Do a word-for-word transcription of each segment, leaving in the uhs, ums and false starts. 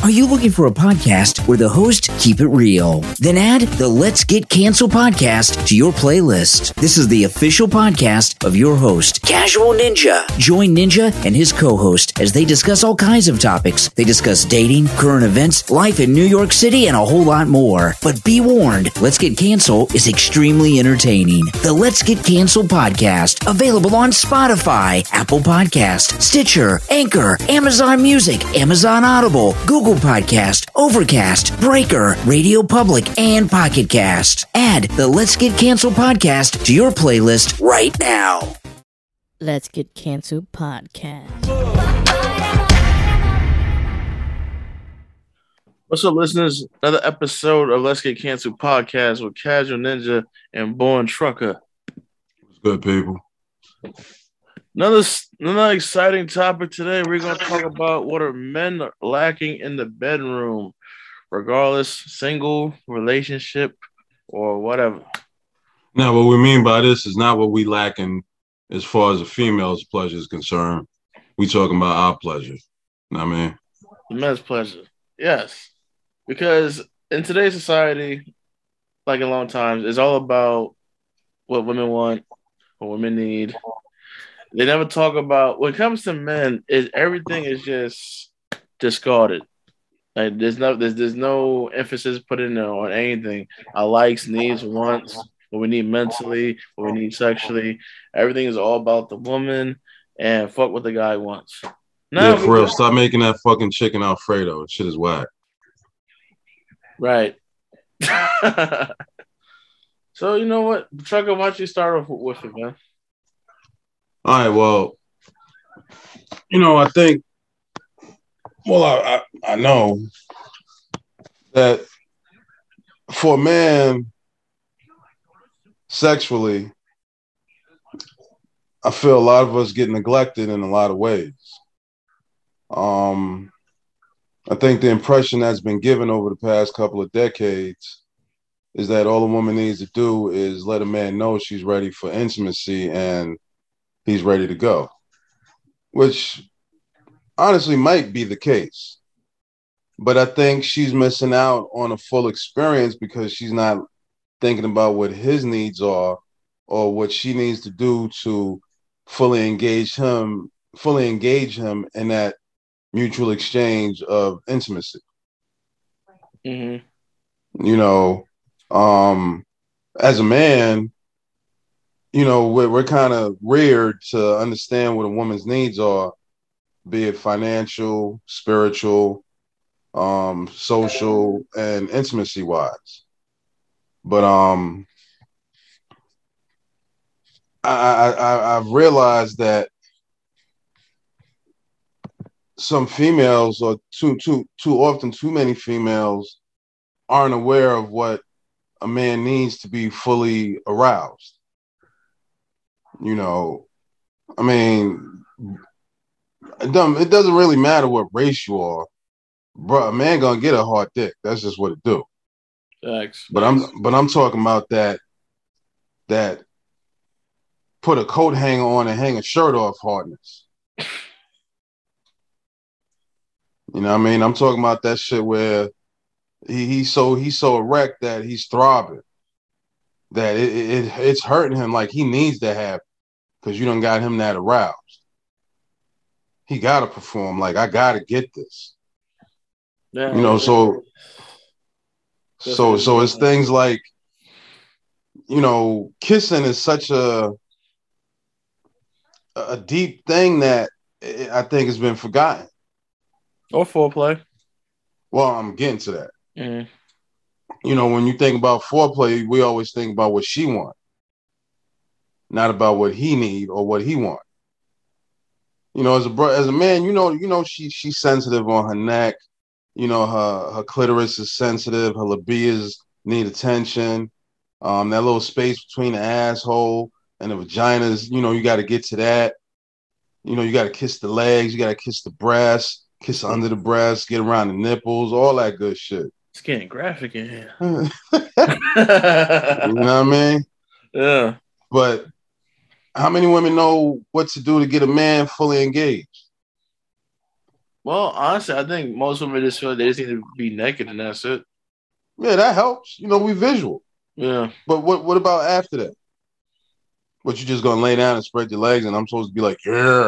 Are you looking for a podcast where the hosts keep it real? Then add the Let's Get Canceled podcast to your playlist. This is the official podcast of your host, Casual Ninja. Join Ninja and his co-host as they discuss all kinds of topics. They discuss dating, current events, life in New York City, and a whole lot more. But be warned, Let's Get Canceled is extremely entertaining. The Let's Get Canceled podcast, available on Spotify, Apple Podcast, Stitcher, Anchor, Amazon Music, Amazon Audible, Google Podcast, Overcast, Breaker, Radio Public, and Pocket Cast. Add the Let's Get Canceled podcast to your playlist right now. Let's Get Canceled podcast. What's up, listeners? Another episode of Let's Get Canceled podcast with Casual Ninja and Born Trucker. What's good, people? Another, another exciting topic today. We're going to talk about what are men lacking in the bedroom, regardless, single, relationship, or whatever. Now, what we mean by this is not what we lacking as far as a female's pleasure is concerned. We talking about our pleasure. You know what I mean? The men's pleasure. Yes. Because in today's society, like in long times, it's all about what women want, what women need. They never talk about, when it comes to men, is everything is just discarded. Like there's no there's there's no emphasis put in there on anything. Our likes, needs, wants, what we need mentally, what we need sexually. Everything is all about the woman and fuck what the guy wants. Now, yeah, for real. Stop making that fucking chicken Alfredo. Shit is whack. Right. So you know what, Trucker, why don't you start off with it, man? All right, well, you know, I think, well, I, I, I know that for a man, sexually, I feel a lot of us get neglected in a lot of ways. Um, I think the impression that's been given over the past couple of decades is that all a woman needs to do is let a man know she's ready for intimacy and he's ready to go, which honestly might be the case. But I think she's missing out on a full experience because she's not thinking about what his needs are or what she needs to do to fully engage him, fully engage him in that mutual exchange of intimacy. Mm-hmm. You know, um, as a man, you know, we're, we're kind of reared to understand what a woman's needs are, be it financial, spiritual, um, social, and intimacy-wise. But um, I, I, I've realized that some females, or too, too, too often, too many females aren't aware of what a man needs to be fully aroused. You know, I mean, it doesn't, it doesn't really matter what race you are, bro. A man gonna get a hard dick. That's just what it do. Thanks. But I'm, but I'm talking about that, that put a coat hanger on and hang a shirt off hardness. You know what I mean? I'm talking about that shit where he, he's so he's so erect that he's throbbing, that it, it it's hurting him, like he needs to have, because you done got him that aroused. He got to perform. Like, I got to get this. Yeah, you know, so so so it's things like, you know, kissing is such a a deep thing that I think has been forgotten. Or foreplay. Well, I'm getting to that. Mm-hmm. You know, when you think about foreplay, we always think about what she wants, not about what he need or what he want. You know, as a bro- as a man, you know, you know, she she's sensitive on her neck. You know, her her clitoris is sensitive. Her libias need attention. Um, that little space between the asshole and the vagina is, you know, you got to get to that. You know, you got to kiss the legs. You got to kiss the breast. Kiss under the breast, get around the nipples, all that good shit. It's getting graphic in here. You know what I mean? Yeah. But how many women know what to do to get a man fully engaged? Well, honestly, I think most women just feel like they just need to be naked and that's it. Yeah, that helps. You know, we visual. Yeah. But what what about after that? What, you just gonna lay down and spread your legs and I'm supposed to be like, yeah.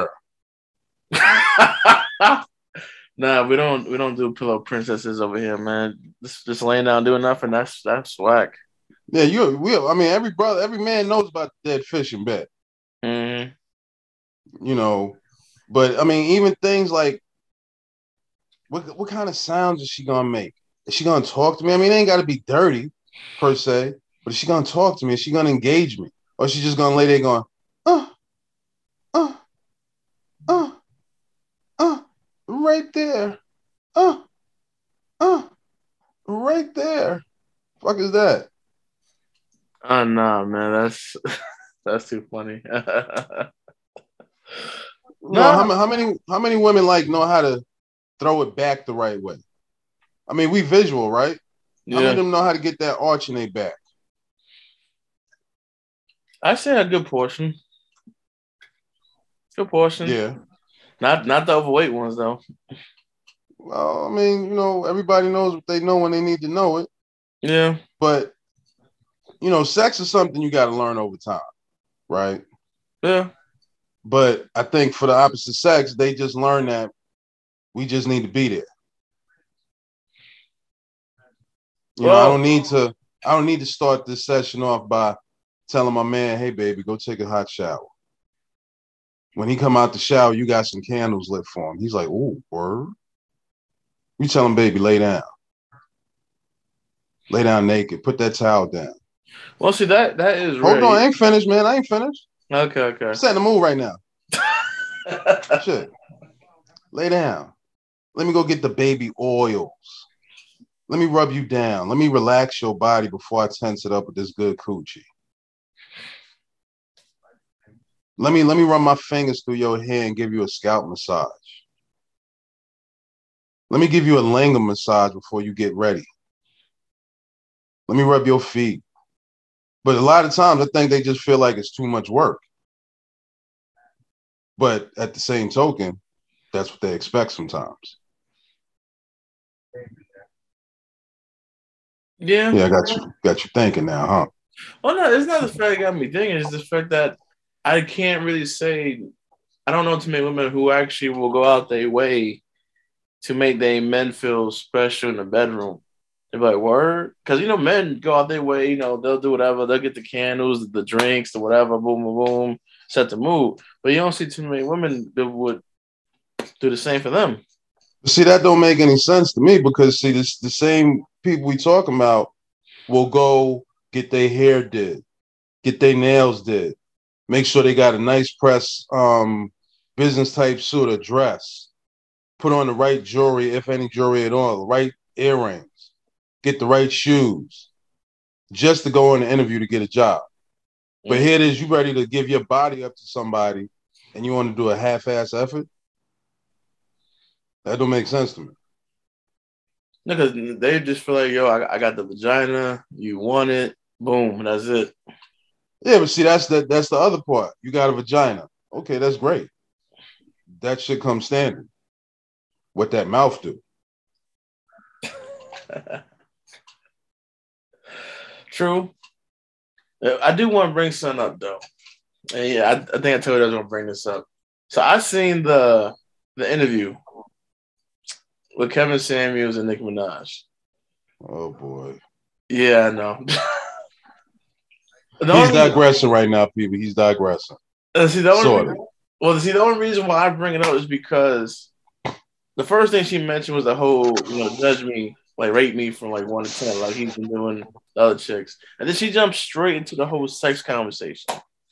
Nah, we don't we don't do pillow princesses over here, man. Just just laying down doing nothing. That's that's whack. Yeah, you we I mean every brother, every man knows about the dead fish in bed. Mm-hmm. You know, but I mean, even things like what what kind of sounds is she gonna make? Is she gonna talk to me? I mean, it ain't gotta be dirty per se, but is she gonna talk to me? Is she gonna engage me? Or is she just gonna lay there going, uh, uh, uh, uh, right there. Uh, uh, right there. Fuck is that? Oh no, man, that's that's too funny. You know, how, No, ma- how many how many women like know how to throw it back the right way? I mean, we visual, right? How many of yeah, them know how to get that arch in their back? I say a good portion. Good portion. Yeah. Not not the overweight ones though. Well, I mean, you know, everybody knows what they know when they need to know it. Yeah, But, you know, sex is something you got to learn over time, right? yeah. But I think for the opposite sex, they just learn that we just need to be there. You know, I Well, don't need to I don't need to start this session off by telling my man, hey baby, go take a hot shower. When he come out the shower, you got some candles lit for him. He's like, oh, word. You tell him, baby, lay down. Lay down naked. Put that towel down. well, see that that is Hold rare. on, I ain't finished, man. I ain't finished. Okay, okay. I'm setting the mood right now. Shit. Lay down. Let me go get the baby oils. Let me rub you down. Let me relax your body before I tense it up with this good coochie. Let me let me run my fingers through your hair and give you a scalp massage. Let me give you a lingam massage before you get ready. Let me rub your feet. But a lot of times I think they just feel like it's too much work. But at the same token, that's what they expect sometimes. Yeah. Yeah, I got you got you thinking now, huh? Well, no, it's not the fact that got me thinking. It's the fact that I can't really say. I don't know too many women who actually will go out their way to make their men feel special in the bedroom. They're like, word? Because, you know, men go out their way, you know, they'll do whatever. They'll get the candles, the drinks, the whatever, boom, boom, boom, set the mood. But you don't see too many women that would do the same for them. See, that don't make any sense to me because, see, this the same people we talking about will go get their hair did, get their nails did, make sure they got a nice press um, business type suit or dress, put on the right jewelry, if any jewelry at all, the right earrings, get the right shoes, just to go on an interview to get a job. But here it is, you ready to give your body up to somebody and you want to do a half-ass effort? That don't make sense to me. Because they just feel like, yo, I, I got the vagina, you want it, boom, that's it. Yeah, but see, that's the, that's the other part. You got a vagina. Okay, that's great. That should come standard. What that mouth do? True. I do want to bring something up, though. And yeah, I, I think I told you I was going to bring this up. So I seen the the interview with Kevin Samuels and Nicki Minaj. Oh, boy. Yeah, I know. He's only, digressing right now, people. He's digressing. Uh, see, the only sort reason, well, see, the only reason why I bring it up is because the first thing she mentioned was the whole, you know, judge me, like rate me from like one to ten, like he's been doing the other chicks, and then she jumped straight into the whole sex conversation.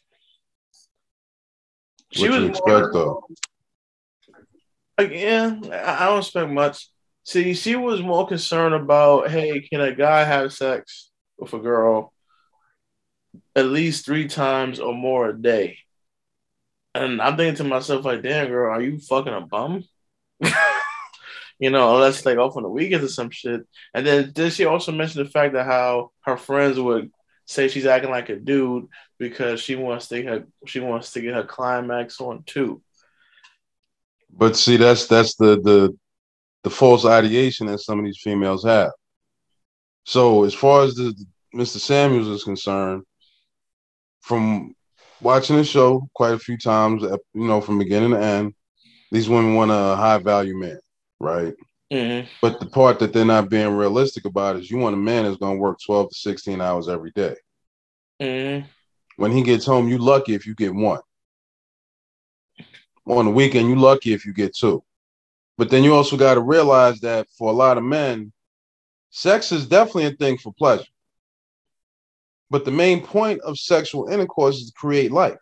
She what was you expect, more, though? Like, yeah, I don't expect much. See, she was more concerned about, hey, can a guy have sex with a girl at least three times or more a day? And I'm thinking to myself, like, damn, girl, are you fucking a bum? You know, unless like off on the weekends or some shit. And then did she also mention the fact that how her friends would say she's acting like a dude because she wants to get her she wants to get her climax on too. But see, that's that's the the the false ideation that some of these females have. So as far as the Mister Samuels is concerned, from watching the show quite a few times, you know, from beginning to end, these women want a high value man, right? Mm-hmm. But the part that they're not being realistic about is you want a man that's going to work twelve to sixteen hours every day. Mm-hmm. When he gets home, you lucky if you get one. On the weekend, you lucky if you get two. But then you also got to realize that for a lot of men, sex is definitely a thing for pleasure. But the main point of sexual intercourse is to create life.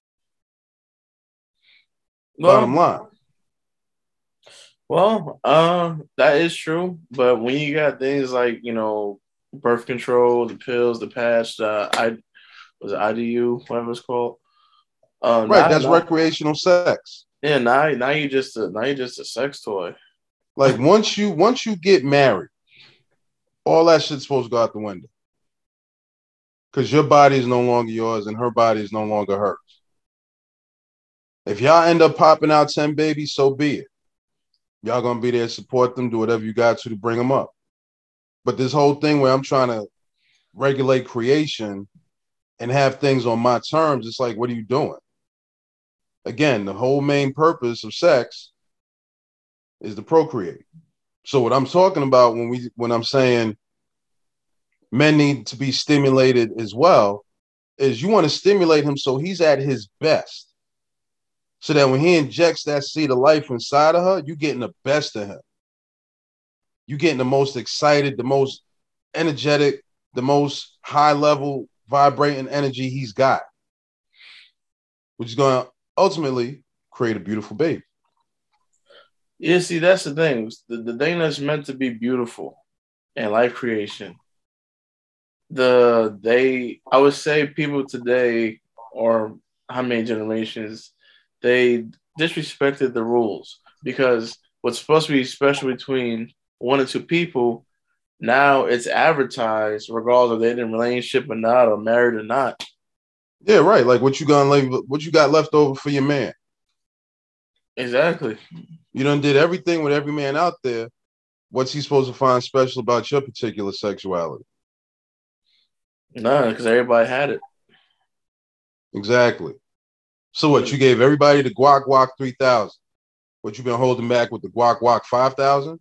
Well, Bottom line. Well, uh, that is true. But when you got things like, you know, birth control, the pills, the patch, uh, I was it I D U, whatever it's called. Uh, right, now, that's now, recreational sex. Yeah, now now you just a, now you just a sex toy. Like once you once you get married, all that shit's supposed to go out the window. Because your body is no longer yours and her body is no longer hers. If y'all end up popping out ten babies, so be it. Y'all gonna be there, support them, do whatever you got to to bring them up. But this whole thing where I'm trying to regulate creation and have things on my terms, it's like, what are you doing? Again, the whole main purpose of sex is to procreate. So what I'm talking about when we when I'm saying men need to be stimulated as well is you want to stimulate him so he's at his best. So that when he injects that seed of life inside of her, you're getting the best of him. You're getting the most excited, the most energetic, the most high level vibrating energy he's got, which is going to ultimately create a beautiful baby. Yeah, see, that's the thing. The, the thing that's meant to be beautiful and life creation. The they, I would say, people today, or how many generations, they disrespected the rules because what's supposed to be special between one or two people, now it's advertised regardless if they're in a relationship or not, or married or not. Yeah, right. Like what you got left, what you got left over for your man. Exactly. You done did everything with every man out there. What's he supposed to find special about your particular sexuality? None, because everybody had it. Exactly. So what, you gave everybody the guac guac three thousand. What, you been holding back with the guac guac five thousand?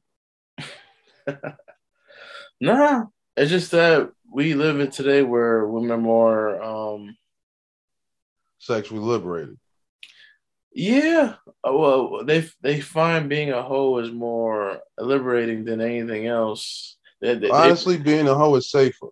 Nah, it's just that we live in today where women are more um sexually liberated. Yeah, well, they they find being a hoe is more liberating than anything else. They, they, Honestly, they, being a hoe is safer.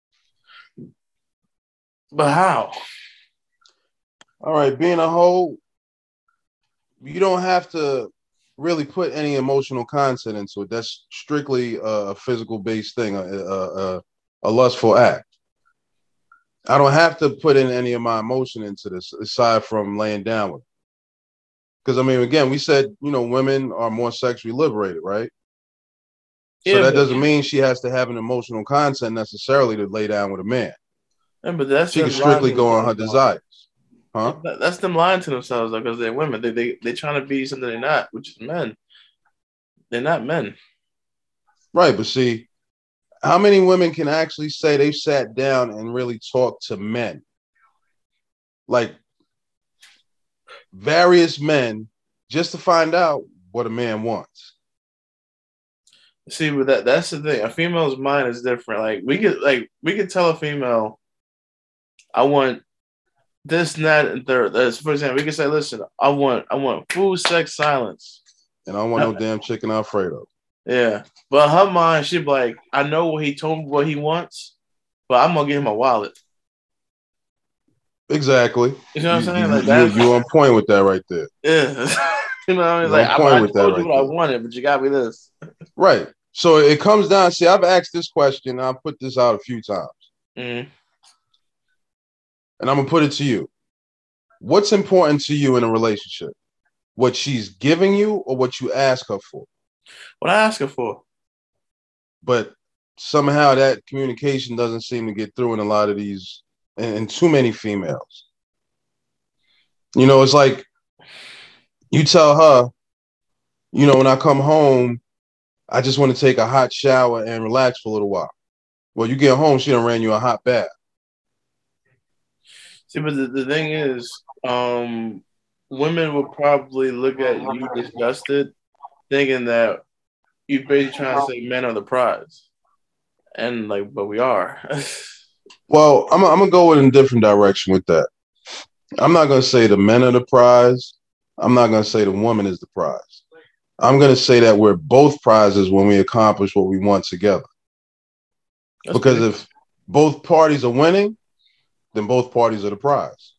But how? All right, being a hoe, you don't have to really put any emotional content into it. That's strictly a physical-based thing, a, a, a, a lustful act. I don't have to put in any of my emotion into this, aside from laying down with it. Because, I mean, again, we said, you know, women are more sexually liberated, right? So yeah, that but, doesn't mean she has to have an emotional content necessarily to lay down with a man. Yeah, but that's she can strictly go on her desires. Huh? That, that's them lying to themselves, though, because they're women. They, they, they're trying to be something they're not, which is men. They're not men. Right, but see, how many women can actually say they've sat down and really talked to men? Like, various men, just to find out what a man wants. See, but that that's the thing. A female's mind is different. Like we could like we could tell a female, I want this, and that, and third. That's, for example, we could say, listen, I want I want food, sex, silence. And I don't want no damn chicken Alfredo. Yeah. But her mind, she'd be like, I know what he told me what he wants, but I'm gonna give him a wallet. Exactly. You know what I'm saying? You, Like that. You, you on point with that right there. Yeah. You know what I mean? Like, I, point I with told that you right what there. I wanted, but you got me this. Right. So it comes down, see, I've asked this question, and I've put this out a few times. Mm-hmm. And I'm going to put it to you. What's important to you in a relationship? What she's giving you or what you ask her for? What I ask her for. But somehow that communication doesn't seem to get through in a lot of these, and, and too many females. You know, it's like you tell her, You know, when I come home, I just want to take a hot shower and relax for a little while. Well, you get home, she done ran you a hot bath. See, but the, the thing is, um, women will probably look at you disgusted, thinking that you're basically trying to say men are the prize. And like, but we are. Well, I'm, I'm gonna go in a different direction with that. I'm not gonna say the men are the prize. I'm not gonna say the woman is the prize. I'm gonna say that we're both prizes when we accomplish what we want together. That's because big. If both parties are winning, then both parties are the prize.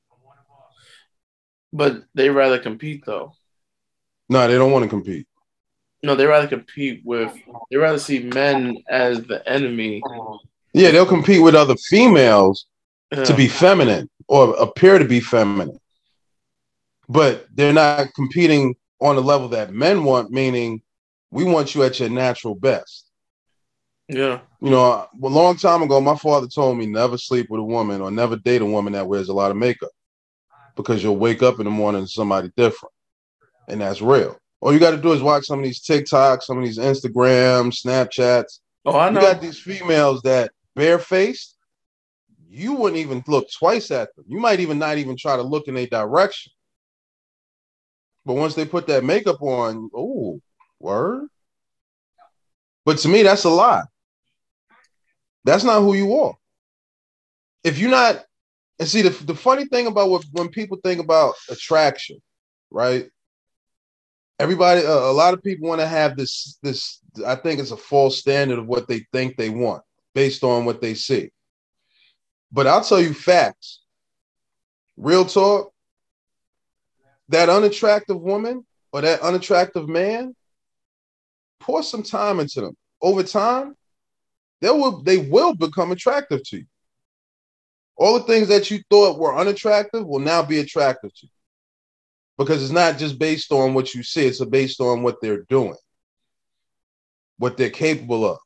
But they rather compete, though. No, they don't want to compete. No, they rather compete with. They rather see men as the enemy. Yeah, they'll compete with other females yeah. to be feminine or appear to be feminine. But they're not competing on the level that men want, meaning we want you at your natural best. Yeah. You know, a long time ago, my father told me never sleep with a woman or never date a woman that wears a lot of makeup because you'll wake up in the morning to somebody different. And that's real. All you got to do is watch some of these TikToks, some of these Instagrams, Snapchats. Oh, I know. You got these females that barefaced. You wouldn't even look twice at them. You might even not even try to look in their direction. But once they put that makeup on, oh, word. But to me, that's a lie. That's not who you are. If you're not, and see, the, the funny thing about what when people think about attraction, right? Everybody, uh, a lot of people want to have this, this, I think it's a false standard of what they think they want based on what they see. But I'll tell you facts. Real talk, that unattractive woman or that unattractive man, pour some time into them. Over time, they will, they will become attractive to you. All the things that you thought were unattractive will now be attractive to you. Because it's not just based on what you see, it's based on what they're doing, what they're capable of.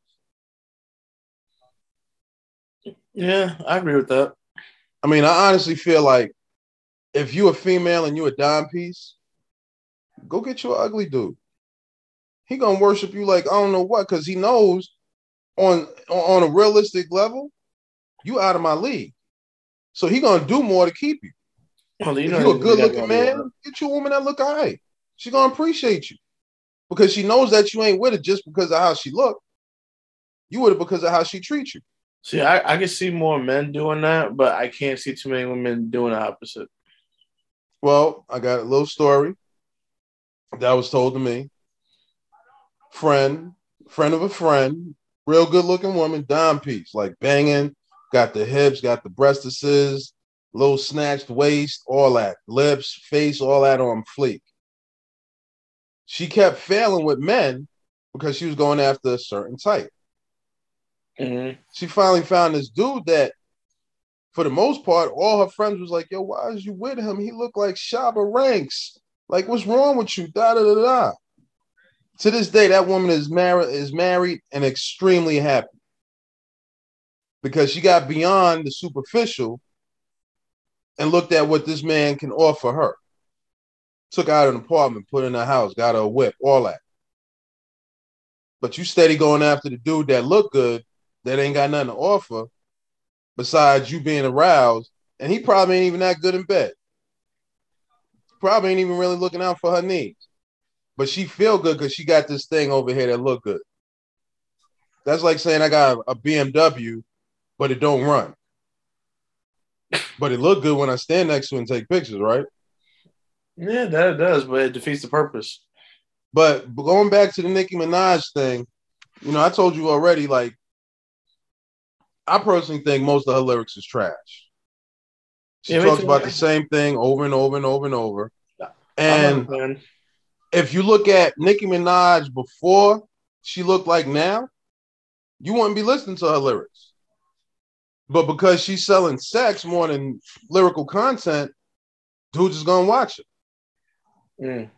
Yeah, I agree with that. I mean, I honestly feel like if you're a female and you're a dime piece, go get you an ugly dude. He gonna worship you like I don't know what, because he knows on, on a realistic level, you out of my league. So he gonna do more to keep you. Well, you if know, you're a good looking man, get you a woman that look all right. She gonna appreciate you because she knows that you ain't with it just because of how she look. You with it because of how she treats you. See, I, I can see more men doing that, but I can't see too many women doing the opposite. Well, I got a little story that was told to me. Friend, friend of a friend, real good looking woman, dime piece, like banging, got the hips, got the breastises, little snatched waist, all that, lips, face, all that on fleek. She kept failing with men because she was going after a certain type. Mm-hmm. She finally found this dude that, for the most part, all her friends was like, yo, why is you with him? He looked like Shabba Ranks. Like, what's wrong with you? Da da da da. To this day, that woman is married, is married and extremely happy because she got beyond the superficial and looked at what this man can offer her. Took out an apartment, put in a house, got her a whip, all that. But you steady going after the dude that look good, that ain't got nothing to offer besides you being aroused, and he probably ain't even that good in bed. Probably ain't even really looking out for her needs. But she feel good because she got this thing over here that look good. That's like saying I got a B M W, but it don't run. But it look good when I stand next to it and take pictures, right? Yeah, that it does, but it defeats the purpose. But going back to the Nicki Minaj thing, you know, I told you already, like, I personally think most of her lyrics is trash. She yeah, talks about the same thing over and over and over and over. And if you look at Nicki Minaj before she looked like now, you wouldn't be listening to her lyrics. But because she's selling sex more than lyrical content, dudes is gonna watch it. Mm.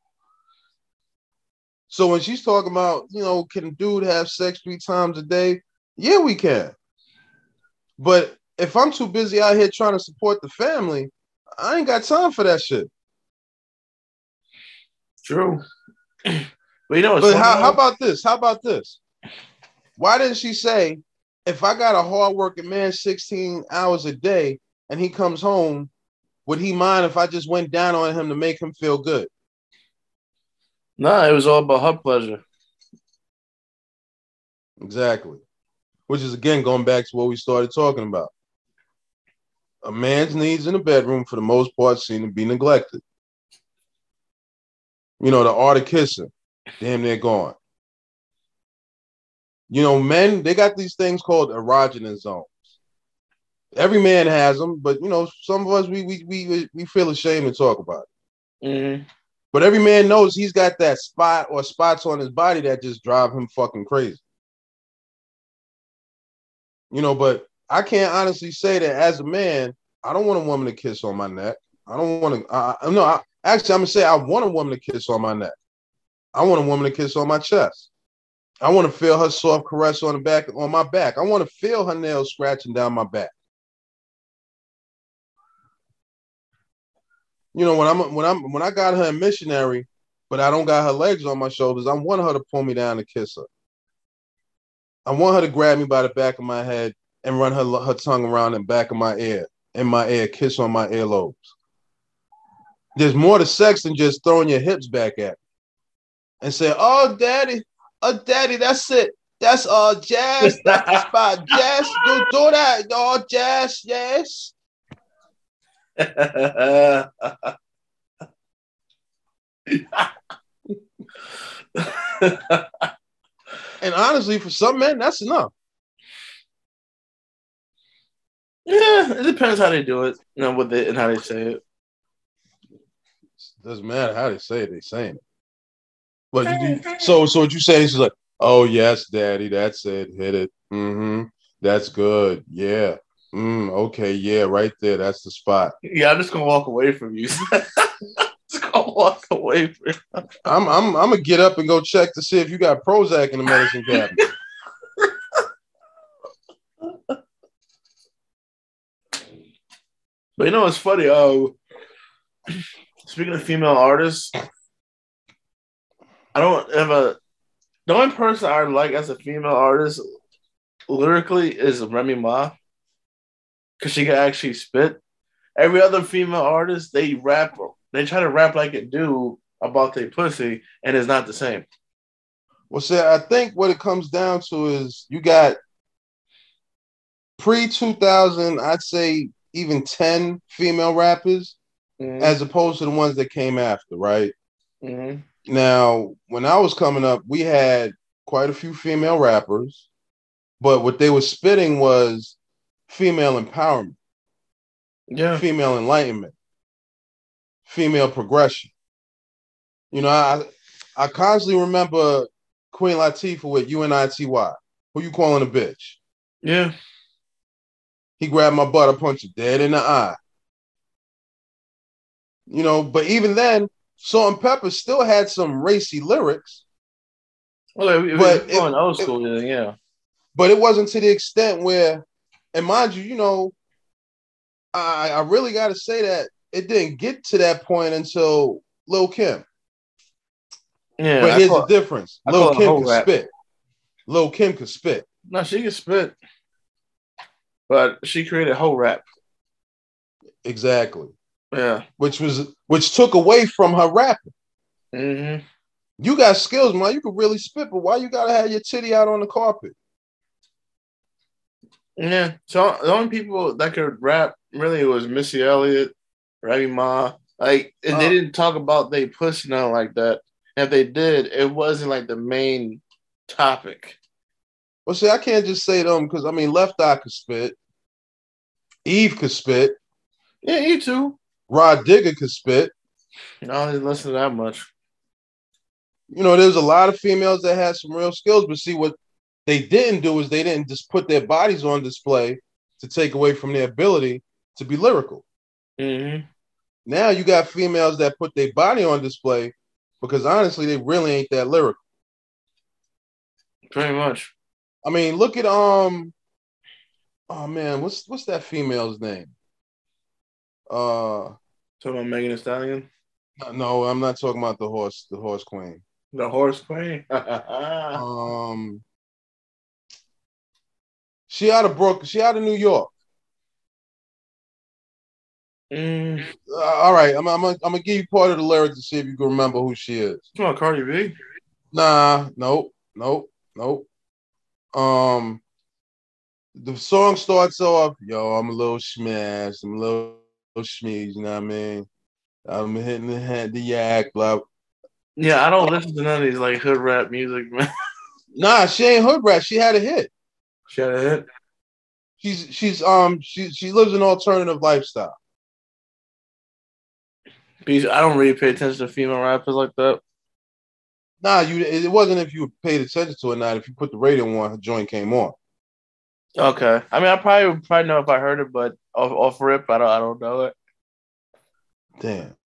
So when she's talking about, you know, can a dude have sex three times a day? Yeah, we can. But if I'm too busy out here trying to support the family, I ain't got time for that shit. True. But you know, but how, how about this? How about this? Why didn't she say, if I got a hardworking man sixteen hours a day and he comes home, would he mind if I just went down on him to make him feel good? Nah, it was all about her pleasure. Exactly. Which is, again, going back to what we started talking about. A man's needs in the bedroom, for the most part, seem to be neglected. You know, the art of kissing, damn near gone. You know, men, they got these things called erogenous zones. Every man has them, but, you know, some of us, we we we, we feel ashamed to talk about it. Mm-hmm. But every man knows he's got that spot or spots on his body that just drive him fucking crazy. You know, but I can't honestly say that as a man, I don't want a woman to kiss on my neck. I don't want to, I, no, I, actually, I'm going to say I want a woman to kiss on my neck. I want a woman to kiss on my chest. I want to feel her soft caress on the back, on my back. I want to feel her nails scratching down my back. You know, when I'm when I'm when I got her in missionary, but I don't got her legs on my shoulders, I want her to pull me down and kiss her. I want her to grab me by the back of my head and run her her tongue around the back of my ear, in my ear, kiss on my earlobes. There's more to sex than just throwing your hips back at me and say, "Oh, daddy, oh, daddy, that's it. That's all, uh, Jazz. That's the spot, Jazz. Do do that, oh, Jazz, yes." And honestly, for some men, that's enough. Yeah, it depends how they do it, you know, what they and how they say it. Doesn't matter how they say it; they saying it. But you, so, so what you say is like, "Oh yes, daddy, that's it. Hit it. Mm-hmm. That's good. Yeah. Mm, okay. Yeah. Right there. That's the spot." Yeah, I'm just gonna walk away from you. Just gonna walk away from you. I'm, I'm, I'm gonna get up and go check to see if you got Prozac in the medicine cabinet. But you know what's funny? Oh, speaking of female artists, I don't have a. The only person I like as a female artist lyrically is Remy Ma, because she can actually spit. Every other female artist, they rap, they try to rap like a dude about their pussy, and it's not the same. Well, see, I think what it comes down to is you got pre two thousand, I'd say even ten female rappers, mm-hmm. as opposed to the ones that came after, right? Mm-hmm. Now, when I was coming up, we had quite a few female rappers, but what they were spitting was female empowerment, yeah, female enlightenment, female progression. You know, I I constantly remember Queen Latifah with U N I T Y. Who you calling a bitch? Yeah. He grabbed my butt, I punched it dead in the eye. You know, but even then, Salt-N-Pepa still had some racy lyrics. Well, it, but it, old it, school, it, yeah. But it wasn't to the extent where, and mind you, you know, I, I really got to say that it didn't get to that point until Lil' Kim. Yeah, but I here's call, the difference. I Lil' Kim could rap. spit. Lil' Kim could spit. No, she can spit. But she created whole rap. Exactly. Yeah. Which was which took away from her rapping. Mm-hmm. You got skills, man. You could really spit, but why you gotta have your titty out on the carpet? Yeah. So the only people that could rap really was Missy Elliott, Remy Ma. Like, and they uh, didn't talk about they pussy nothing like that. And if they did, it wasn't like the main topic. Well, see, I can't just say them because I mean, Left Eye could spit, Eve could spit. Yeah, you too. Rod Digger could spit. I didn't listen to that much. You know, there's a lot of females that had some real skills, but see, what they didn't do is they didn't just put their bodies on display to take away from their ability to be lyrical. Mm-hmm. Now you got females that put their body on display because honestly, they really ain't that lyrical. Pretty much. I mean, look at um, oh man, what's what's that female's name? Uh, talking about Megan Thee Stallion? No, I'm not talking about the horse, the horse queen. The horse queen. um, she out of Brooklyn. She out of New York. Mm. Uh, all right, I'm, I'm, I'm gonna give you part of the lyrics to see if you can remember who she is. Come on, Cardi B. Nah, nope, nope, nope. Um, the song starts off, yo, I'm a little smashed, I'm a little, little schmeez, you know what I mean? I'm hitting the head, the yak, blah. Yeah, I don't listen to none of these like hood rap music, man. Nah, she ain't hood rat. She had a hit. She had a hit. She's she's um she she lives an alternative lifestyle. I don't really pay attention to female rappers like that. Nah, you it wasn't if you paid attention to it. Not if you put the radio on, her joint came on. Okay, I mean, I probably would probably know if I heard it, but off, off rip, I don't I don't know it. Damn.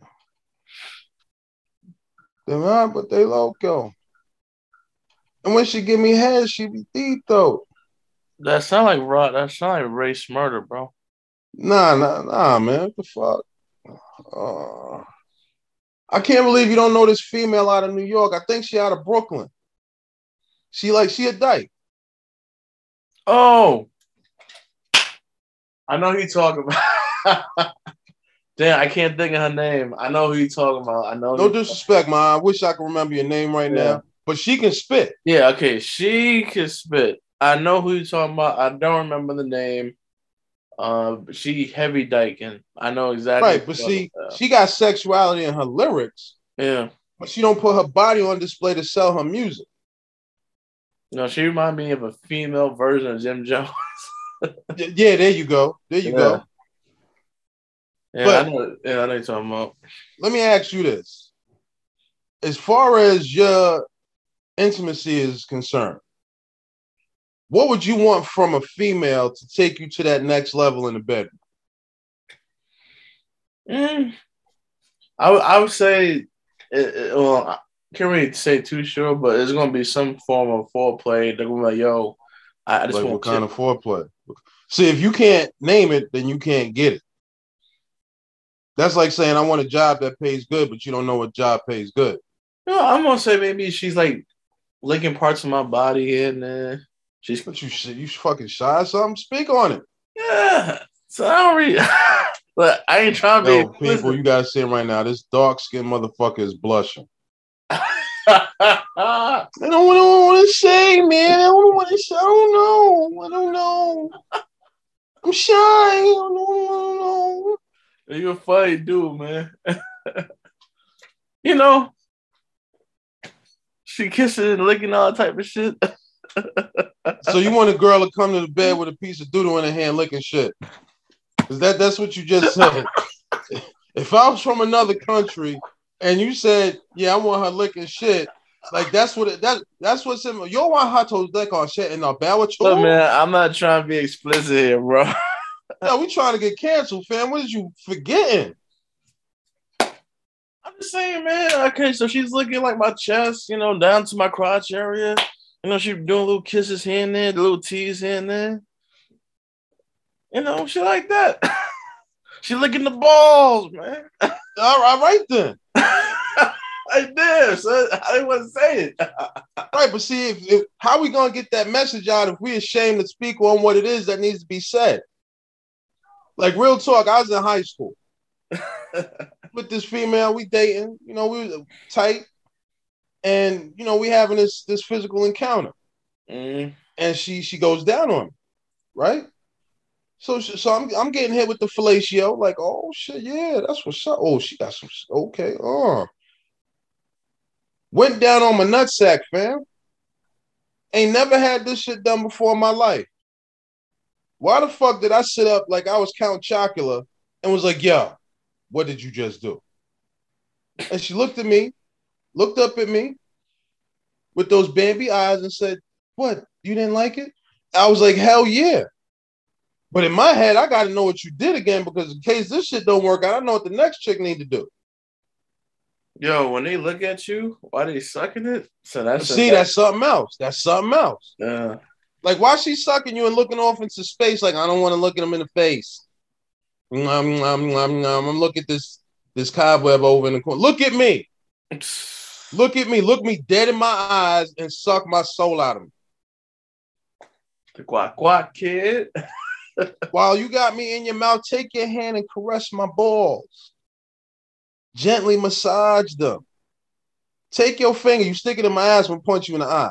Them right, but they loco. And when she give me head, she be deep though. That sound like Rod. That sound like Ray Smurder, bro. Nah, nah, nah, man. What the fuck? Uh, I can't believe you don't know this female out of New York. I think she out of Brooklyn. She like she a dyke. Oh, I know who you talking about. Damn, I can't think of her name. I know who you talking about. I know. No disrespect, man. I wish I could remember your name right yeah. now. But she can spit. Yeah, okay. She can spit. I know who you're talking about. I don't remember the name. Uh, she heavy dyking. I know exactly. Right, but see, she got sexuality in her lyrics. Yeah. But she don't put her body on display to sell her music. No, she remind me of a female version of Jim Jones. Yeah, there you go. There you yeah. go. Yeah, but I know. Yeah, I know what you're talking about. Let me ask you this: as far as your intimacy is concerned, what would you want from a female to take you to that next level in the bedroom? Mm, I, w- I would say, it, it, well, I can't really say too sure, but it's going to be some form of foreplay. They're going to be like, yo, I, I just like want what kind of foreplay? See, if you can't name it, then you can't get it. That's like saying, I want a job that pays good, but you don't know what job pays good. No, I'm going to say maybe she's like licking parts of my body here and there. She's but you you fucking shy or something? Speak on it. Yeah. So I don't read. But I ain't trying to Yo, be. People, listen. You gotta see him right now. This dark skinned motherfucker is blushing. I don't want to say, man. I don't want to say. I don't know. I don't know. I'm shy. I don't know. You're a funny dude, man. You know, she kissing and licking all type of shit. So you want a girl to come to the bed with a piece of doodle in her hand licking shit? Is that that's what you just said? If I was from another country and you said, yeah, I want her licking shit, like that's what it, that that's what's in you want her to lick on shit in a bad with you. Look, man, I'm not trying to be explicit here, bro. No, we trying to get canceled, fam. What is you forgetting? I'm just saying, man. Okay, so she's looking like my chest, you know, down to my crotch area. You know, she's doing little kisses here and there, little tease here and there. You know, she like that. She licking the balls, man. All right, then. I did, so I didn't want to say it. Right, but see, if, if how we gonna get that message out if we ashamed to speak on what it is that needs to be said? Like real talk, I was in high school with this female. We dating, you know, we was tight, and you know, we having this this physical encounter, mm. and she she goes down on me, right? So so I'm I'm getting hit with the fellatio, like, oh shit, yeah, that's what's up. Oh, she got some okay, oh. Went down on my nutsack, fam. Ain't never had this shit done before in my life. Why the fuck did I sit up like I was Count Chocula and was like, yo, what did you just do? And she looked at me, looked up at me with those Bambi eyes and said, what, you didn't like it? I was like, hell yeah. But in my head, I got to know what you did again because in case this shit don't work out, I know what the next chick need to do. Yo, when they look at you, why they sucking it? So that's see, a, that's something else. That's something else. Yeah. Like, why she sucking you and looking off into space? Like, I don't want to look at him in the face. I'm, I'm, I'm, I'm look at this this cobweb over in the corner. Look at me. Look at me. Look me dead in my eyes and suck my soul out of me. The quack quack kid. While you got me in your mouth, take your hand and caress my balls. Gently massage them. Take your finger. You stick it in my ass and punch you in the eye.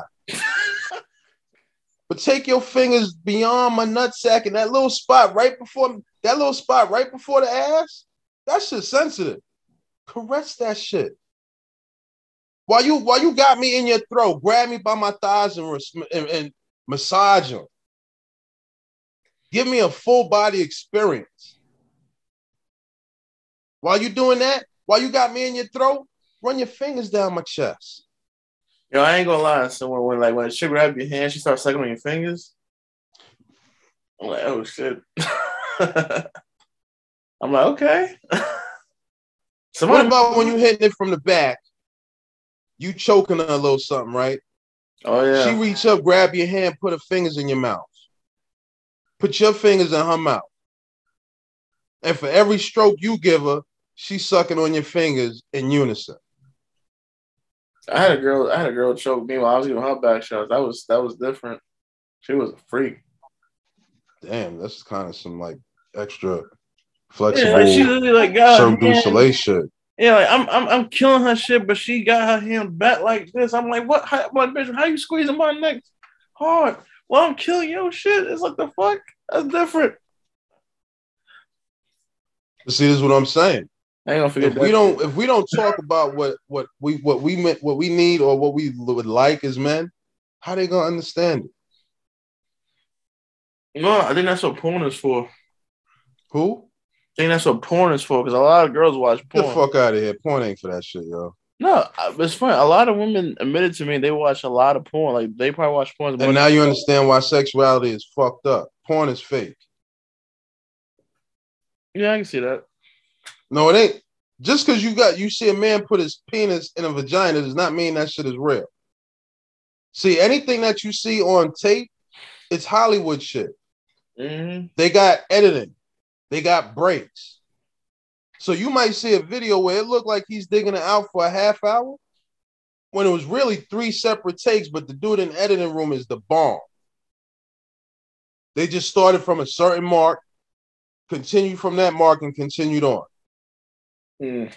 But take your fingers beyond my nutsack and that little spot right before that little spot right before the ass. That shit's sensitive. Caress that shit. While you while you got me in your throat, grab me by my thighs and, and, and massage them. Give me a full body experience. While you doing that, while you got me in your throat, run your fingers down my chest. Yo, I ain't gonna lie. So when, when like when she grab your hand, she starts sucking on your fingers. I'm like, oh shit. I'm like, okay. Somebody, what about when you hitting it from the back? You choking her a little something, right? Oh yeah. She reach up, grab your hand, put her fingers in your mouth. Put your fingers in her mouth. And for every stroke you give her, she's sucking on your fingers in unison. I had a girl. I had a girl choke me while I was giving her back shots. That was that was different. She was a freak. Damn, that's kind of some like extra flexible. Yeah, like she literally like got Cirque du Soleil shit. Yeah, like I'm I'm I'm killing her shit, but she got her hand back like this. I'm like, what? How, what, bitch? How you squeezing my neck hard? Well, I'm killing your shit. It's like the fuck. That's different. See, this is what I'm saying. I ain't gonna forget if that we don't shit. if we don't talk about what what we what we meant what we need or what we would like as men, how they gonna understand it? No, I think that's what porn is for. Who? I think that's what porn is for because a lot of girls watch porn. Get the fuck out of here. Porn ain't for that shit, yo. No, it's funny. A lot of women admitted to me they watch a lot of porn. Like they probably watch porn. And now you understand why sexuality is fucked up. Porn is fake. Yeah, I can see that. No, it ain't. Just because you got you see a man put his penis in a vagina does not mean that shit is real. See, anything that you see on tape, it's Hollywood shit. Mm-hmm. They got editing. They got breaks. So you might see a video where it looked like he's digging it out for a half hour when it was really three separate takes, but the dude in the editing room is the bomb. They just started from a certain mark, continued from that mark, and continued on. Mm.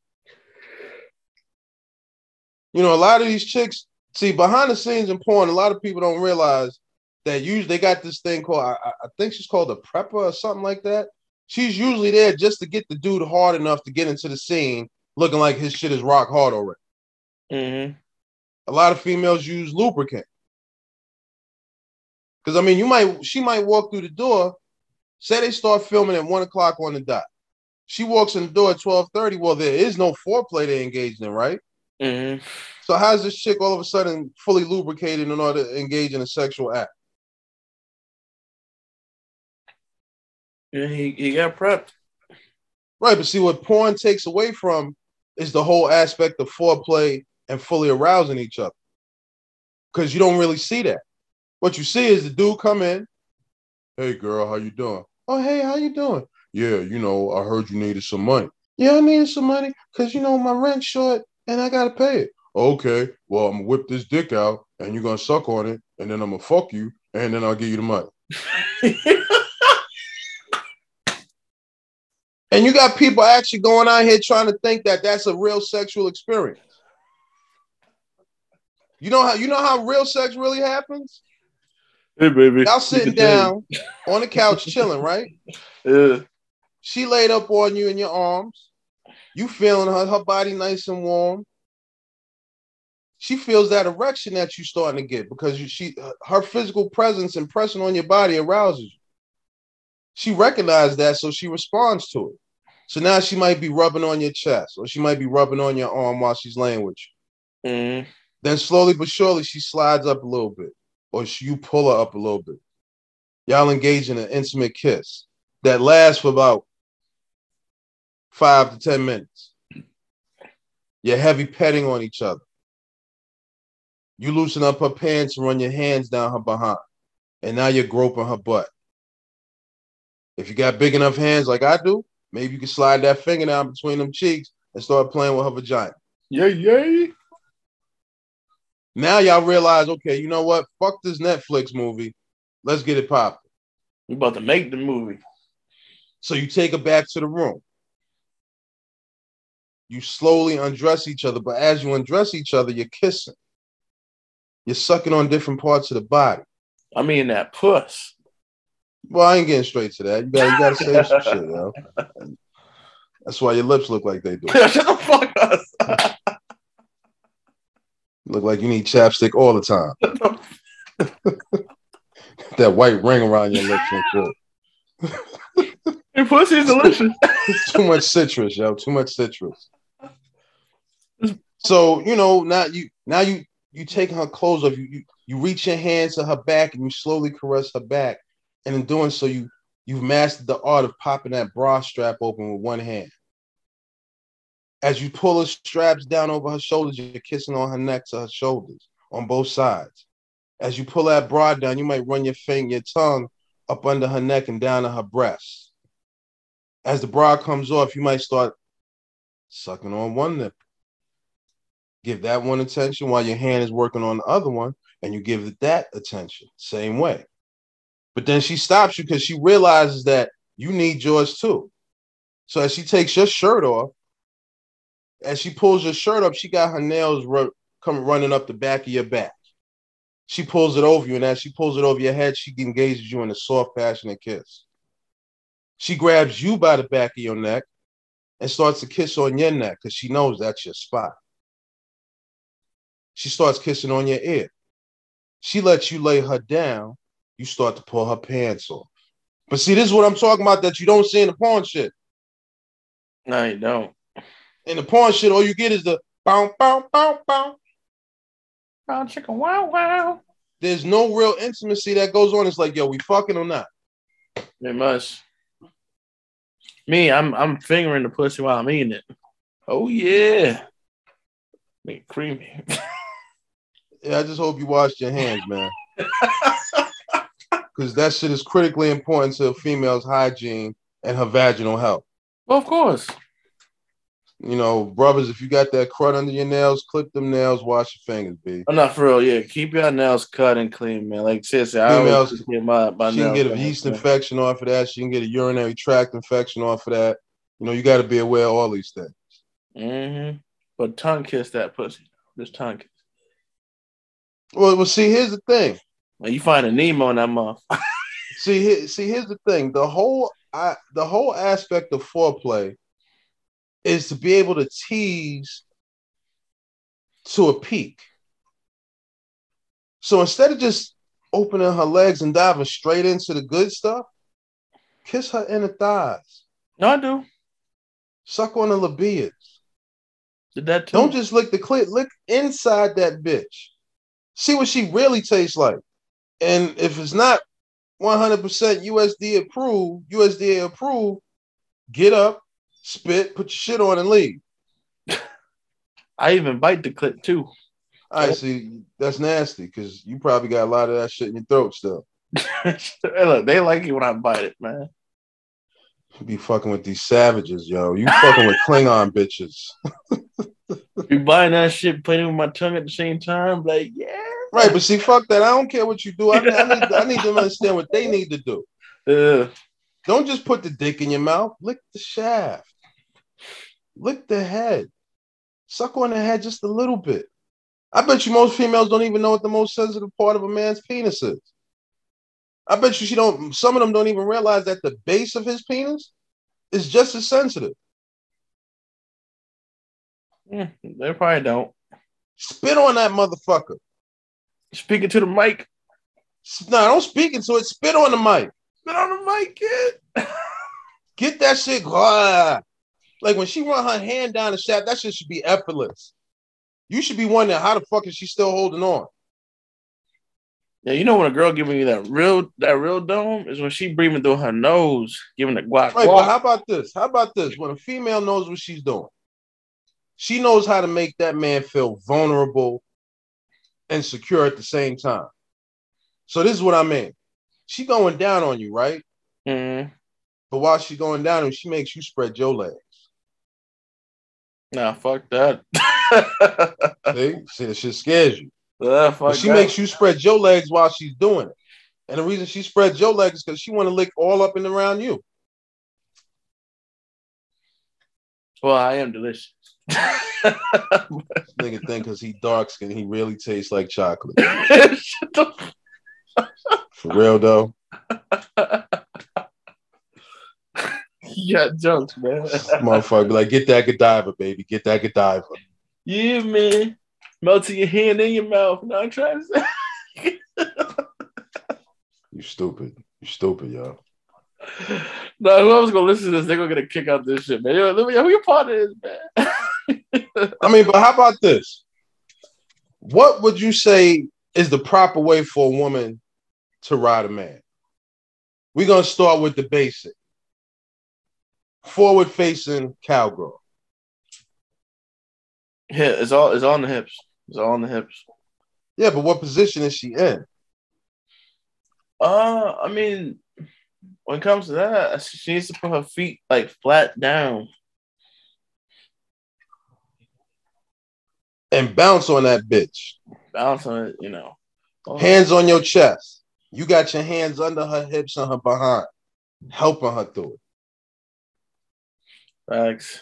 You know, a lot of these chicks, see, behind the scenes in porn, a lot of people don't realize that usually they got this thing called, I, I think she's called a prepper or something like that. She's usually there just to get the dude hard enough to get into the scene looking like his shit is rock hard already. Mm-hmm. A lot of females use lubricant. Because, I mean, you might, she might walk through the door, say they start filming at one o'clock on the dot. She walks in the door at twelve thirty. Well, there is no foreplay they're engaged in, right? Mm-hmm. So how's this chick all of a sudden fully lubricated in order to engage in a sexual act? Yeah, he, he got prepped. Right, but see, what porn takes away from is the whole aspect of foreplay and fully arousing each other. Because you don't really see that. What you see is the dude come in. Hey, girl, how you doing? Oh, hey, how you doing? Yeah, you know, I heard you needed some money. Yeah, I needed some money because, you know, my rent's short and I got to pay it. Okay, well, I'm going to whip this dick out and you're going to suck on it and then I'm going to fuck you and then I'll give you the money. And you got people actually going out here trying to think that that's a real sexual experience. You know how you know how real sex really happens? Hey, baby. Y'all sitting down on the couch chilling, right? Yeah. She laid up on you in your arms. You feeling her, her body nice and warm. She feels that erection that you're starting to get because you, she her physical presence and pressing on your body arouses you. She recognized that, so she responds to it. So now she might be rubbing on your chest or she might be rubbing on your arm while she's laying with you. Mm-hmm. Then slowly but surely, she slides up a little bit or she, you pull her up a little bit. Y'all engage in an intimate kiss that lasts for about five to ten minutes. You're heavy petting on each other. You loosen up her pants and run your hands down her behind. And now you're groping her butt. If you got big enough hands like I do, maybe you can slide that finger down between them cheeks and start playing with her vagina. Yeah, yeah. Now y'all realize, okay, you know what? Fuck this Netflix movie. Let's get it popping. We about to make the movie. So you take her back to the room. You slowly undress each other, but as you undress each other, you're kissing. You're sucking on different parts of the body. I mean that puss. Well, I ain't getting straight to that. You got you got to save some shit, yo. That's why your lips look like they do. Shut the fuck up. Look like you need chapstick all the time. That white ring around your lips and shit. Your pussy's delicious. Too much citrus, yo. Too much citrus. So you know now you now you you taking her clothes off. You, you you reach your hands to her back and you slowly caress her back, and in doing so, you you've mastered the art of popping that bra strap open with one hand. As you pull her straps down over her shoulders, you're kissing on her neck to her shoulders on both sides. As you pull that bra down, you might run your finger, your tongue up under her neck and down to her breasts. As the bra comes off, you might start sucking on one nipple. Give that one attention while your hand is working on the other one, and you give it that attention, same way. But then she stops you because she realizes that you need yours too. So as she takes your shirt off, as she pulls your shirt up, she got her nails ru- come running up the back of your back. She pulls it over you, and as she pulls it over your head, she engages you in a soft, passionate kiss. She grabs you by the back of your neck and starts to kiss on your neck because she knows that's your spot. She starts kissing on your ear. She lets you lay her down. You start to pull her pants off. But see, this is what I'm talking about that you don't see in the porn shit. No, you don't. In the porn shit, all you get is the bow, bow, bow, bow. Brown chicken, wow, wow. There's no real intimacy that goes on. It's like, yo, we fucking or not? They must. Me, I'm I'm fingering the pussy while I'm eating it. Oh yeah, make it creamy. Yeah, I just hope you washed your hands, man. Because that shit is critically important to a female's hygiene and her vaginal health. Well, of course. You know, brothers, if you got that crud under your nails, clip them nails, wash your fingers, B. I'm not for real. Yeah, keep your nails cut and clean, man. Like seriously, I Females, always get my, my she can nails get a done, yeast man. infection off of that. She can get a urinary tract infection off of that. You know, you got to be aware of all these things. Mm-hmm. But tongue kiss that pussy. Just tongue kiss. Well, well, see, here's the thing. Well, you find a Nemo in that mouth. see, here, see, here's the thing. The whole, I, the whole aspect of foreplay is to be able to tease to a peak. So instead of just opening her legs and diving straight into the good stuff, kiss her inner thighs. No, I do. Suck on the labias. Did that too. Don't just lick the clit. Lick inside that bitch. See what she really tastes like. And if it's not one hundred percent U S D A approved, U S D A approved, get up, spit, put your shit on and leave. I even bite the clit too. I see. That's nasty because you probably got a lot of that shit in your throat still. Hey, look, they like it when I bite it, man. You be fucking with these savages, yo. You fucking with Klingon bitches. You buying that shit, playing with my tongue at the same time, like yeah. Right, but see, fuck that. I don't care what you do. I, I need, I need them to understand what they need to do. Uh, Don't just put the dick in your mouth. Lick the shaft. Lick the head. Suck on the head just a little bit. I bet you most females don't even know what the most sensitive part of a man's penis is. I bet you she don't. Some of them don't even realize that the base of his penis is just as sensitive. yeah, they probably don't. Spit on that motherfucker. Speaking to the mic. No, don't speak into it. Spit on the mic. Spit on the mic, kid. Get that shit. Ah. Like when she run her hand down the shaft, that shit should be effortless. You should be wondering how the fuck is she still holding on? Yeah, you know when a girl giving you that real that real dome is when she breathing through her nose, giving the guac. Right, guac. but how about this? How about this? When a female knows what she's doing, she knows how to make that man feel vulnerable and secure at the same time. So this is what I mean. She going down on you, right? Mm-hmm. But while she going down on you, she makes you spread your legs. Nah, fuck that. See? See, that shit scares you. Uh, but she makes you spread your legs while she's doing it. And the reason she spreads your legs is because she want to lick all up and around you. Well, I am delicious. This nigga think because he dark skinned, he really tastes like chocolate. For real though. You got jokes, man. Motherfucker, be like, get that Godiva, baby. Get that Godiva. Yeah, man. Melting your hand in your mouth. No, I'm trying to say. You stupid. You stupid, yo. No, whoever's gonna listen to this, they're gonna get a kick out of this shit, man. Yo, let me, who your partner is, man? I mean, but how about this? What would you say is the proper way for a woman to ride a man? We're gonna start with the basic. Forward facing cowgirl. Yeah, it's all it's all on the hips. It's all on the hips. Yeah, but what position is she in? Uh, I mean, when it comes to that, she needs to put her feet like flat down and bounce on that bitch. Bounce on it, you know. Oh. Hands on your chest. You got your hands under her hips and her behind, helping her through it. Thanks.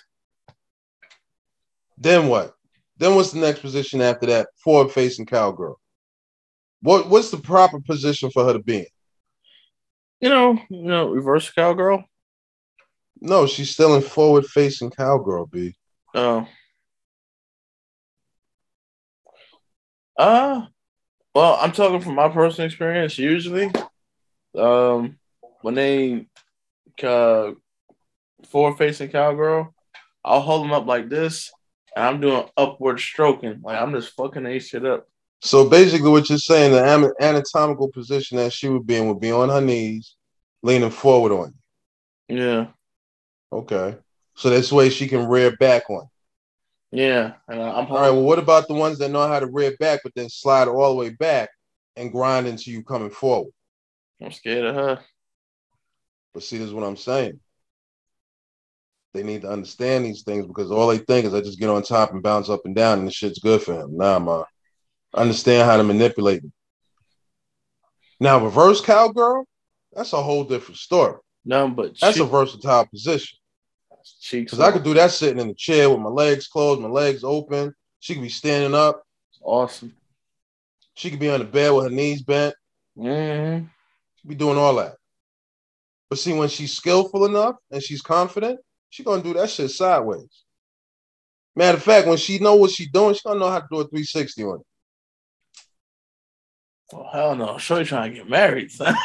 Then what? Then what's the next position after that? Forward facing cowgirl. What what's the proper position for her to be in? You know, you know, reverse cowgirl. No, she's still in forward facing cowgirl, B. Oh. Uh well, I'm talking from my personal experience. Usually, um, when they uh, forward facing cowgirl, I'll hold them up like this, and I'm doing upward stroking, like I'm just fucking that shit up. So basically, what you're saying, the anatomical position that she would be in would be on her knees, leaning forward on you. Yeah. Okay. So this way she can rear back on. Yeah. And I'm all right. Well, what about the ones that know how to rear back, but then slide all the way back and grind into you coming forward? I'm scared of her. But see, this is what I'm saying. They need to understand these things because all they think is I just get on top and bounce up and down and the shit's good for him. Nah, man. Understand how to manipulate him. Now, reverse cowgirl, that's a whole different story. No, but that's she, a versatile position. Because I could do that sitting in the chair with my legs closed, my legs open. She could be standing up. Awesome. She could be on the bed with her knees bent. Mm-hmm. She could be doing all that. But see, when she's skillful enough and she's confident, she's gonna do that shit sideways. Matter of fact, when she know what she's doing, she's gonna know how to do a three sixty on it. Oh, hell no. Shorty trying to get married, son.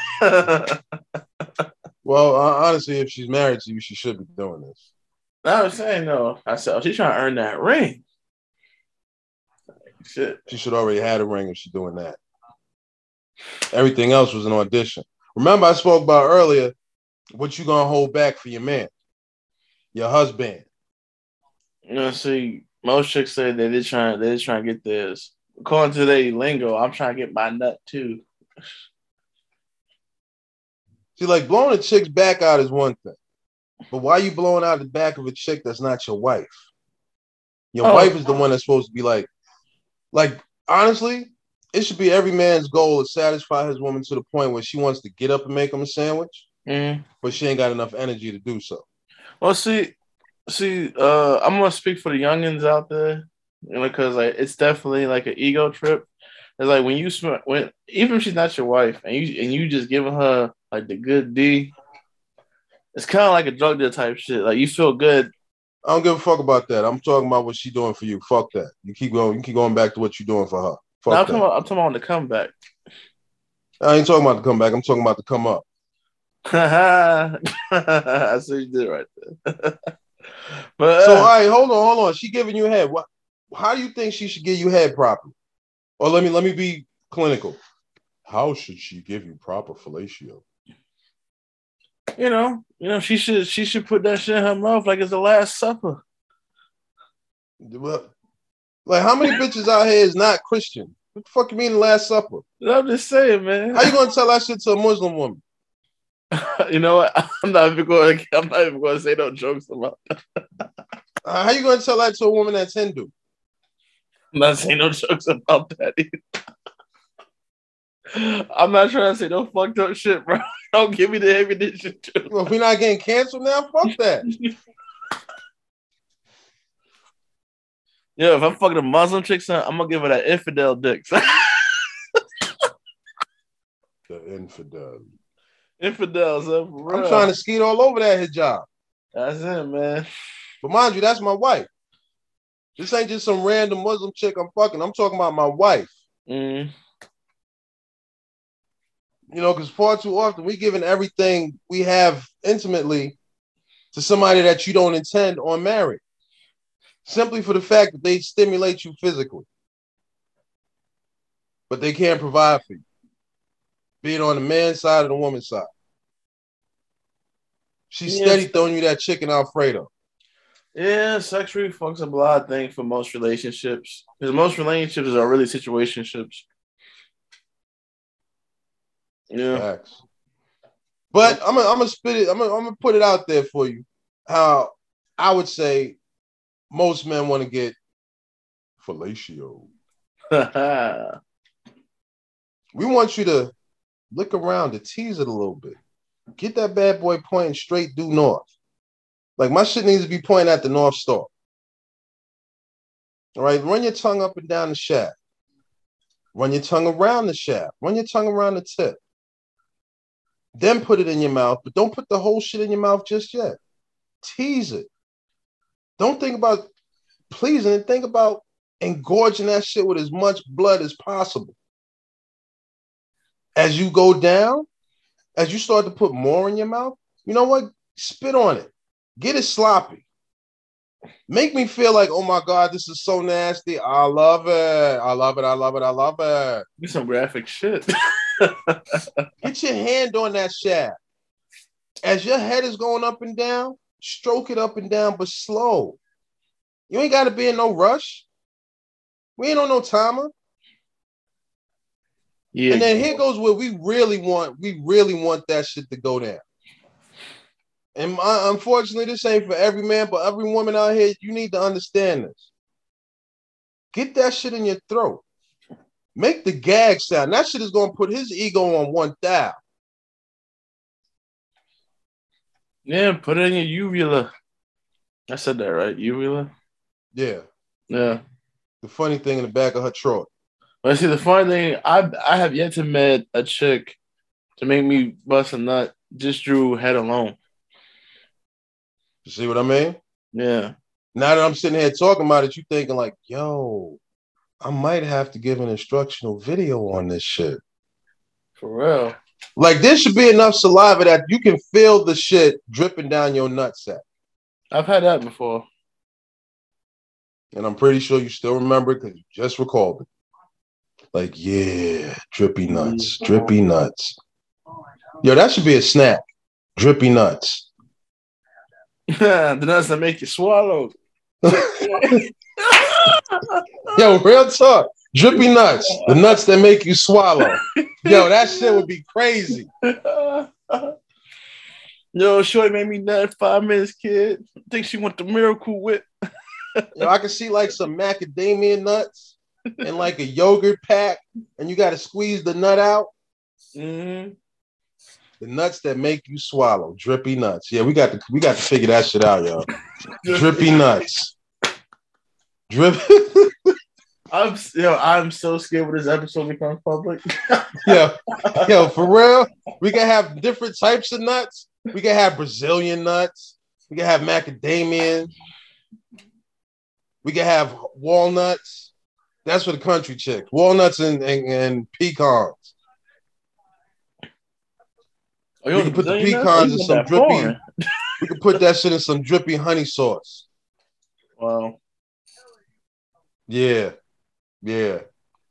Well, uh, honestly, if she's married to you, she should be doing this. I was saying, no. I said, oh, she's trying to earn that ring. Shit. She should already have a ring if she's doing that. Everything else was an audition. Remember, I spoke about earlier what you going to hold back for your man, your husband. You know, see, most chicks say that they're trying, they're trying to get theirs. According to their lingo, I'm trying to get my nut too. See, like blowing a chick's back out is one thing, but why are you blowing out the back of a chick that's not your wife? Your oh. wife is the one that's supposed to be like, like honestly, it should be every man's goal to satisfy his woman to the point where she wants to get up and make him a sandwich, mm-hmm. but she ain't got enough energy to do so. Well, see, see, uh, I'm gonna speak for the youngins out there. You know, because like it's definitely like an ego trip. It's like when you when even if she's not your wife and you and you just giving her like the good D, it's kind of like a drug deal type shit. Like you feel good. I don't give a fuck about that. I'm talking about what she doing for you. Fuck that. You keep going. You keep going back to what you're doing for her. Fuck no, I'm, that. talking about, I'm talking about the comeback. I ain't talking about the comeback. I'm talking about the come up. I see you did right there. But uh, so all right, hold on, hold on. She giving you head. What? How do you think she should give you head properly? Or let me let me be clinical. How should she give you proper fellatio? You know, you know, she should she should put that shit in her mouth like it's the Last Supper. Well, like how many bitches out here is not Christian? What the fuck you mean the Last Supper? I'm just saying, man. How you gonna tell that shit to a Muslim woman? You know what? I'm not even going. I'm not even going to say no jokes about that. uh, how you gonna tell that to a woman that's Hindu? I'm not saying no jokes about that either. I'm not trying to say no fucked up shit, bro. Don't give me the ammunition. Well, if we're not getting canceled now, fuck that. Yeah, if I'm fucking a Muslim chick, son, I'm gonna give her that infidel dick. The infidel. Infidels, son, for real. I'm trying to skeet all over that hijab. That's it, man. But mind you, that's my wife. This ain't just some random Muslim chick I'm fucking. I'm talking about my wife. Mm. You know, because far too often we giving everything we have intimately to somebody that you don't intend on marrying, simply for the fact that they stimulate you physically, but they can't provide for you, be it on the man's side or the woman's side. She's Yeah, steady throwing you that chicken Alfredo. Yeah, sex really fucks up a lot of things for most relationships. Because most relationships are really situationships. Yeah. Facts. But I'm gonna I'm gonna spit it. I'm gonna I'm gonna put it out there for you. How I would say most men want to get fellatio. We want you to look around to tease it a little bit. Get that bad boy pointing straight due north. Like my shit needs to be pointing at the North Star. All right, run your tongue up and down the shaft. Run your tongue around the shaft. Run your tongue around the tip. Then put it in your mouth, but don't put the whole shit in your mouth just yet. Tease it. Don't think about pleasing it. Think about engorging that shit with as much blood as possible. As you go down, as you start to put more in your mouth, you know what? Spit on it. Get it sloppy. Make me feel like, oh my God, this is so nasty. I love it. I love it. I love it. I love it. Do some graphic shit. Get your hand on that shaft. As your head is going up and down, stroke it up and down, but slow. You ain't got to be in no rush. We ain't on no timer. Yeah. And then here goes where we really want, we really want that shit to go down. And uh, unfortunately, this ain't for every man, but every woman out here, you need to understand this. Get that shit in your throat. Make the gag sound. That shit is going to put his ego on one thou. Yeah, put it in your uvula. I said that right, uvula? Yeah. Yeah. The funny thing in the back of her throat. But see, the funny thing, I I have yet to met a chick to make me bust a nut just through head alone. You see what I mean? Yeah. Now that I'm sitting here talking about it, you thinking like, yo, I might have to give an instructional video on this shit. For real. Like there should be enough saliva that you can feel the shit dripping down your nutsack. I've had that before. And I'm pretty sure you still remember it because you just recalled it. Like, yeah, drippy nuts, drippy nuts. Yo, that should be a snack. Drippy nuts. The nuts that make you swallow. Yo, real talk. Drippy nuts. The nuts that make you swallow. Yo, that shit would be crazy. Yo, Shorty made me nut in five minutes, kid. I think she want the Miracle Whip. Yo, I can see like some macadamia nuts and like a yogurt pack, and you got to squeeze the nut out. Mm-hmm. The nuts that make you swallow. Drippy nuts. Yeah, we got to we got to figure that shit out, yo. Drippy nuts. Drip. I'm yo, I'm so scared when this episode becomes public. yo, yo, for real. We can have different types of nuts. We can have Brazilian nuts. We can have macadamia. We can have walnuts. That's for the country chicks. Walnuts and, and, and pecans. Oh, we can put the pecans in some drippy. Foreign. We can put that shit in some drippy honey sauce. Wow. Yeah. Yeah.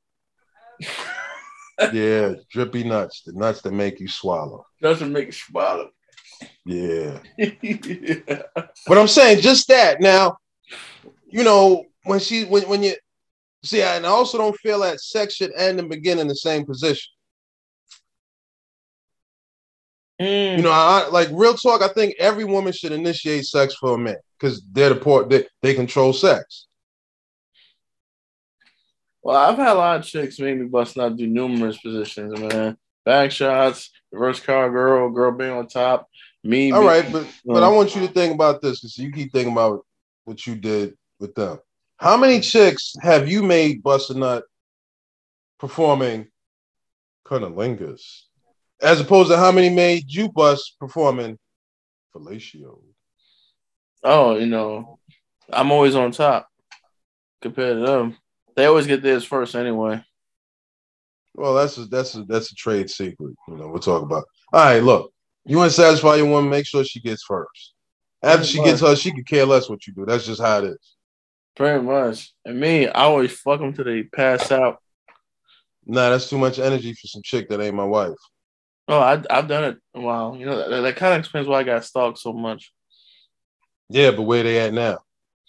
Yeah. Drippy nuts. The nuts that make you swallow. Doesn't make you swallow. Yeah. Yeah. But I'm saying just that. Now, you know, when she when when you see, and I also don't feel that sex should end and begin in the same position. Mm. You know, I like real talk. I think every woman should initiate sex for a man because they're the part they, they control sex. Well, I've had a lot of chicks make me bust out do numerous positions, man. Back shots, reverse cowgirl, girl being on top, me. All me, right, but but I want you to think about this because you keep thinking about what you did with them. How many chicks have you made bust a nut performing cunnilingus, as opposed to how many made you bust performing fellatio? Oh, you know, I'm always on top compared to them. They always get theirs first anyway. Well, that's a, that's a, that's a trade secret. You know, we'll talk about. All right, look, you want to satisfy your woman, make sure she gets first. After Pretty she much. gets hers, she could care less what you do. That's just how it is. Pretty much. And me, I always fuck them till they pass out. Nah, that's too much energy for some chick that ain't my wife. Oh, I, I've done it a while. You know, that, that kind of explains why I got stalked so much. Yeah, but where they at now?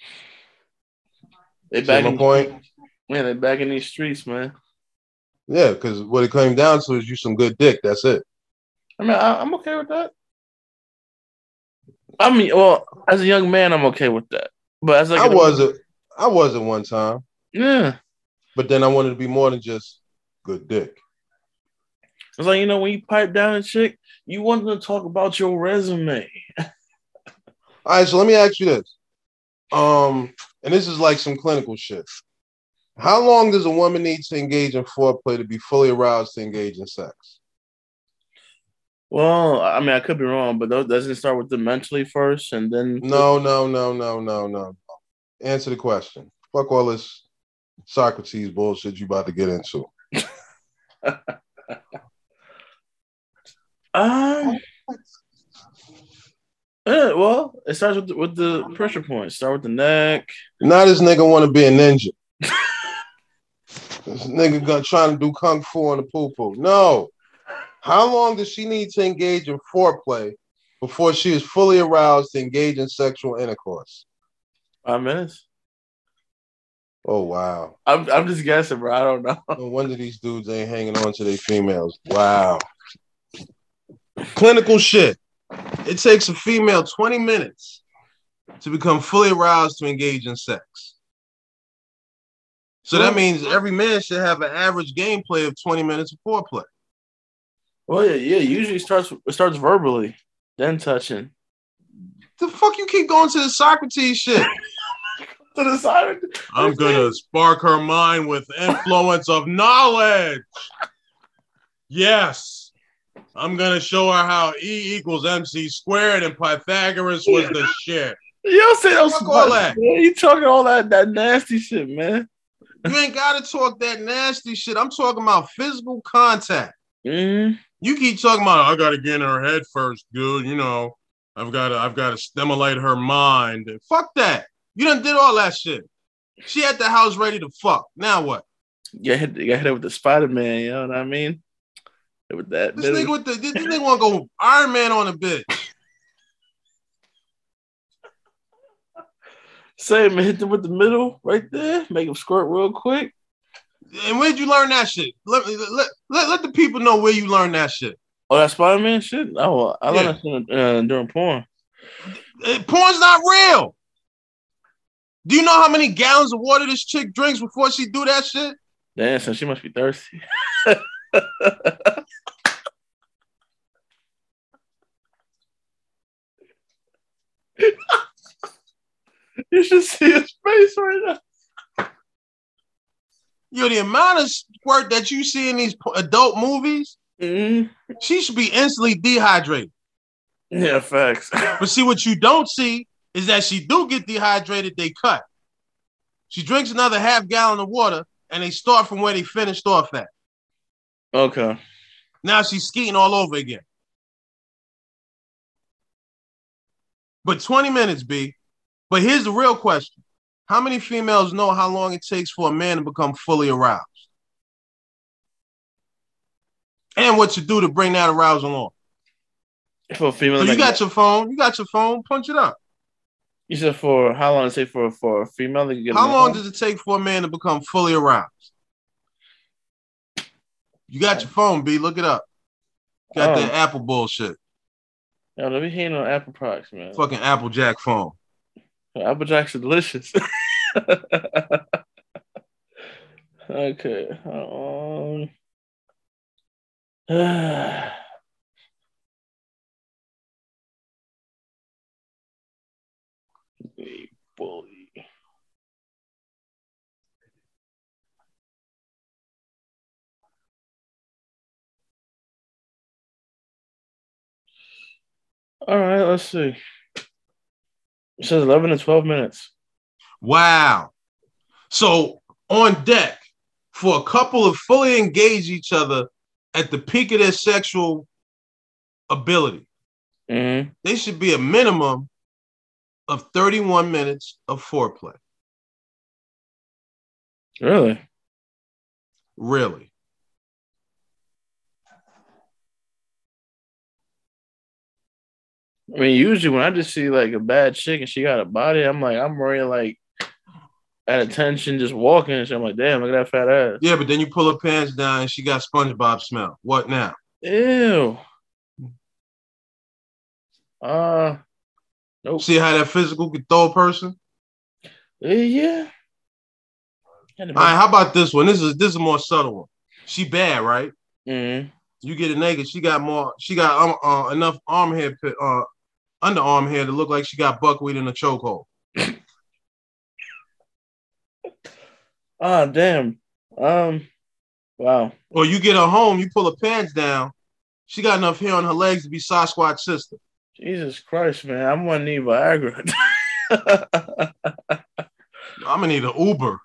They See back my in point? Man, they back in these streets, man. Yeah, because what it came down to is you some good dick. That's it. I mean, I, I'm okay with that. I mean, well, as a young man, I'm okay with that. But as like I wasn't. I wasn't one time. Yeah. But then I wanted to be more than just good dick. It's like, you know, when you pipe down a chick, you want them to talk about your resume. All right, so let me ask you this. Um, and this is like some clinical shit. How long does a woman need to engage in foreplay to be fully aroused to engage in sex? Well, I mean, I could be wrong, but doesn't it start with the mentally first and then? No, no, no, no, no, no. Answer the question. Fuck all this Socrates bullshit you about to get into. um, yeah, well, it starts with the, with the pressure points. Start with the neck. Now this nigga want to be a ninja. This nigga gonna trying to do kung fu on the poo poo. No. How long does she need to engage in foreplay before she is fully aroused to engage in sexual intercourse? Five minutes. Oh wow. I'm I'm just guessing, bro. I don't know. No wonder these dudes ain't hanging on to their females. Wow. Clinical shit. It takes a female twenty minutes to become fully aroused to engage in sex. So that means every man should have an average gameplay of twenty minutes of foreplay. Well, yeah, yeah. Usually it starts it starts verbally, then touching. The fuck you keep going to the Socrates shit? To the side. I'm gonna spark her mind with influence of knowledge. Yes. I'm gonna show her how E equals M C squared and Pythagoras was the shit. You don't say those Fuck all that. Man. You talking all that that nasty shit, man. You ain't gotta talk that nasty shit. I'm talking about physical contact. Mm-hmm. You keep talking about I gotta get in her head first, dude. You know, I've gotta I've gotta stimulate her mind. Fuck that. You done did all that shit. She at the house ready to fuck. Now what? You got hit, you got hit with the Spider-Man, you know what I mean? With that. This nigga with the this, this nigga wanna go Iron Man on a bitch. Say, man, hit them with the middle right there. Make them squirt real quick. And where'd you learn that shit? Let, let, let, let the people know where you learned that shit. Oh, that Spider-Man shit? Oh, I Yeah. learned that uh, during porn. Porn's not real. Do you know how many gallons of water this chick drinks before she do that shit? Damn, so she must be thirsty. You should see his face right now. Yo, the amount of squirt that you see in these adult movies, Mm-hmm. she should be instantly dehydrated. Yeah, facts. But see, what you don't see is that she do get dehydrated, they cut. She drinks another half gallon of water, and they start from where they finished off at. Okay. Now she's skiing all over again. But twenty minutes, B. But here's the real question. How many females know how long it takes for a man to become fully aroused? And what to do to bring that arousal on. For a female, So you like, got your phone, you got your phone, punch it up. you said for how long? Say for for a female to get. How long does it take for a man to become fully aroused? You got your phone, B. Look it up. Got Oh. that Apple bullshit. Yo, let me hating on Apple products, man. Fucking Applejack phone. Apple Jacks are delicious. Okay. Um. Uh, bully. All right, let's see. It says eleven to twelve minutes. Wow. So on deck for a couple to fully engage each other at the peak of their sexual ability, Mm-hmm. they should be a minimum of thirty-one minutes of foreplay. Really? Really? I mean, usually when I just see like a bad chick and she got a body, I'm like, I'm already like at attention, just walking and shit. I'm like, damn, look at that fat ass. Yeah, but then you pull her pants down and she got SpongeBob smell. What now? Ew. Uh, nope. See how that physical could throw a person? Yeah. All right, how about this one? This is this is a more subtle one. She bad, right? Mm-hmm. You get a naked. She got more. She got um, uh, enough arm hair, uh, underarm hair to look like she got buckwheat in a chokehold. Ah, damn. Um, wow. Or you get her home, you pull her pants down. She got enough hair on her legs to be Sasquatch's sister. Jesus Christ, man. I'm gonna need Viagra. I'm gonna need an Uber.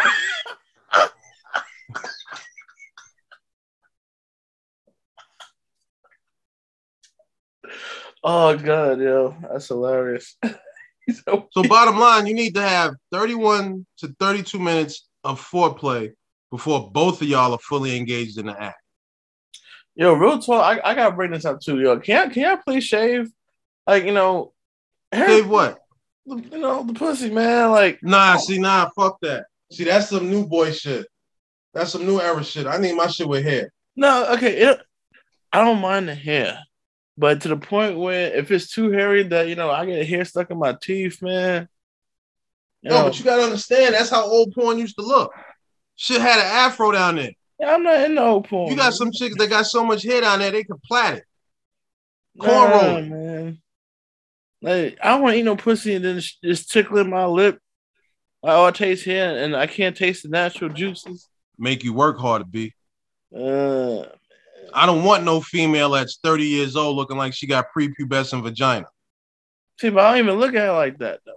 Oh God, yo, that's hilarious. so, so bottom line, you need to have thirty-one to thirty-two minutes of foreplay before both of y'all are fully engaged in the act. Yo, real talk, I, I gotta bring this up too. Yo, can I can I please shave? Like, you know, hair, shave what? You know, the pussy, man. Like, nah, see, nah, fuck that. See, that's some new boy shit. That's some new era shit. I need my shit with hair. No, okay, it, I don't mind the hair. But to the point where if it's too hairy that, you know, I get hair stuck in my teeth, man. No, know. But you got to understand, that's how old porn used to look. Shit had an afro down there. Yeah, I'm not in no old porn. You got man. Some chicks that got so much hair down there, they can plait it. Cornrow. Nah, man. Like, I don't want to eat no pussy and then just tickling my lip. I all taste hair and I can't taste the natural juices. Make you work harder, B. Uh, I don't want no female that's thirty years old looking like she got prepubescent vagina. See, but I don't even look at her like that, though.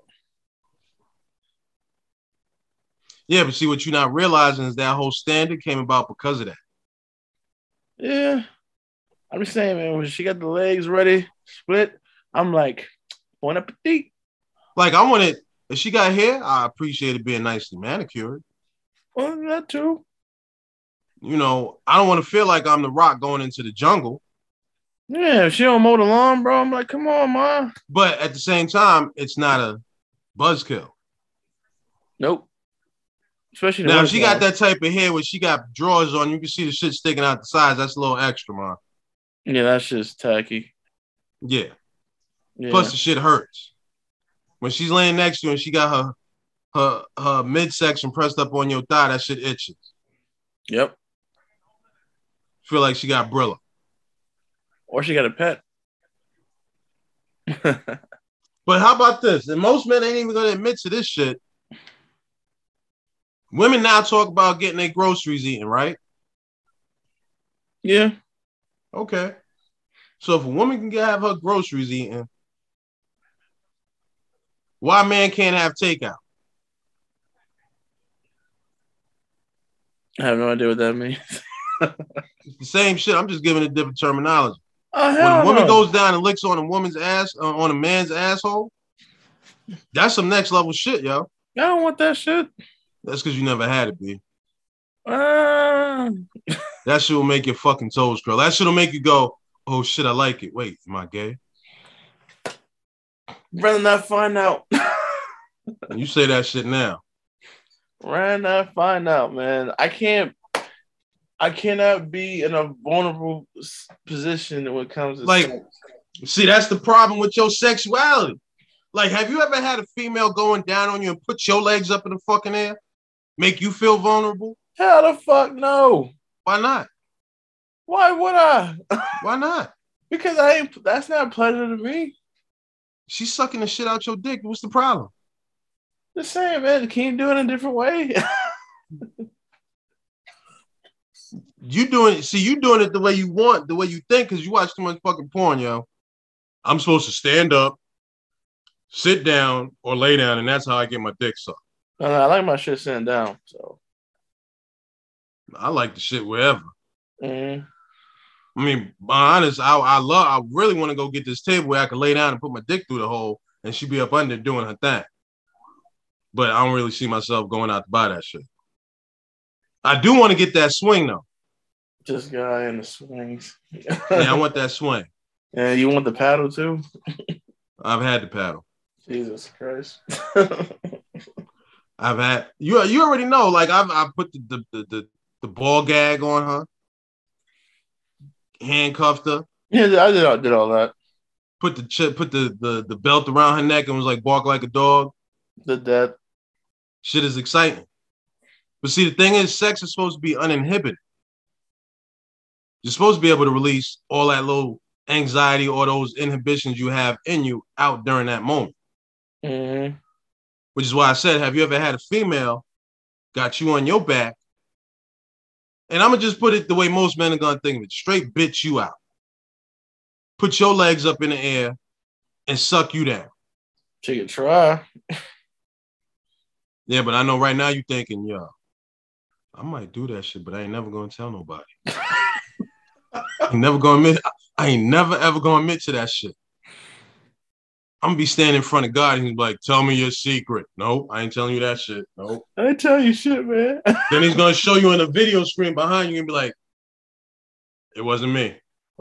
Yeah, but see, what you're not realizing is that whole standard came about because of that. Yeah. I'm just saying, man, when she got the legs ready, split, I'm like, bon appetit. Like, I want it, if she got hair, I appreciate it being nicely manicured. Well, that too. You know, I don't want to feel like I'm the Rock going into the jungle. Yeah, if she don't mow the lawn, bro, I'm like, come on, ma. But at the same time, it's not a buzzkill. Nope. Especially now, if she got that type of hair where she got drawers on, you can see the shit sticking out the sides. That's a little extra, man. Yeah, that's just tacky. Yeah. yeah. Plus, the shit hurts. When she's laying next to you and she got her her her midsection pressed up on your thigh, that shit itches. Yep. Feel like she got Brilla. Or she got a pet. But how about this? And most men ain't even going to admit to this shit. Women now talk about getting their groceries eaten, right? Yeah. Okay. So if a woman can get, have her groceries eaten, why a man can't have takeout? I have no idea what that means. It's the same shit. I'm just giving it different terminology. Oh, when a woman no. goes down and licks on a woman's ass, uh, on a man's asshole, that's some next level shit, yo. I don't want that shit. That's because you never had it, B. Uh... That shit will make your fucking toes curl. That shit will make you go, oh shit, I like it. Wait, am I gay? Rather not find out. You say that shit now. Rather not find out, man. I can't. I cannot be in a vulnerable position when it comes to like. sex. See, that's the problem with your sexuality. Like, have you ever had a female going down on you and put your legs up in the fucking air? Make you feel vulnerable? Hell the fuck no. Why not? Why would I? Why not? Because I ain't. That's not a pleasure to me. She's sucking the shit out your dick. What's the problem? Just saying, man. Can you do it in a different way? You doing? See, you doing it the way you want, the way you think, because you watch too much fucking porn, yo. I'm supposed to stand up, sit down, or lay down, and that's how I get my dick sucked. No, no, I like my shit sitting down. So I like the shit wherever. mm-hmm. I mean, be honest, I, I love. I really want to go get this table where I can lay down and put my dick through the hole, and she be up under doing her thing. But I don't really see myself going out to buy that shit. I do want to get that swing though. This guy in the swings. Yeah, I want that swing. Yeah, you want the paddle too? I've had the paddle. Jesus Christ. I've had you. You already know. Like I've I put the the, the the the ball gag on her, handcuffed her. Yeah, I did. I did all that. Put the ch- put the, the the belt around her neck and was like bark like a dog. Did that. Shit is exciting. But see, the thing is, sex is supposed to be uninhibited. You're supposed to be able to release all that little anxiety or those inhibitions you have in you out during that moment. Mm-hmm. Which is why I said, have you ever had a female got you on your back? And I'm going to just put it the way most men are going to think of it. Straight bitch you out. Put your legs up in the air and suck you down. She could try. Yeah, but I know right now you're thinking, yo, I might do that shit, but I ain't never going to tell nobody. I ain't never going to admit, I ain't never ever going to admit to that shit. I'm going to be standing in front of God and he's like, tell me your secret. Nope, I ain't telling you that shit. Nope. I ain't tell you shit, man. Then he's going to show you in a video screen behind you and be like, it wasn't me.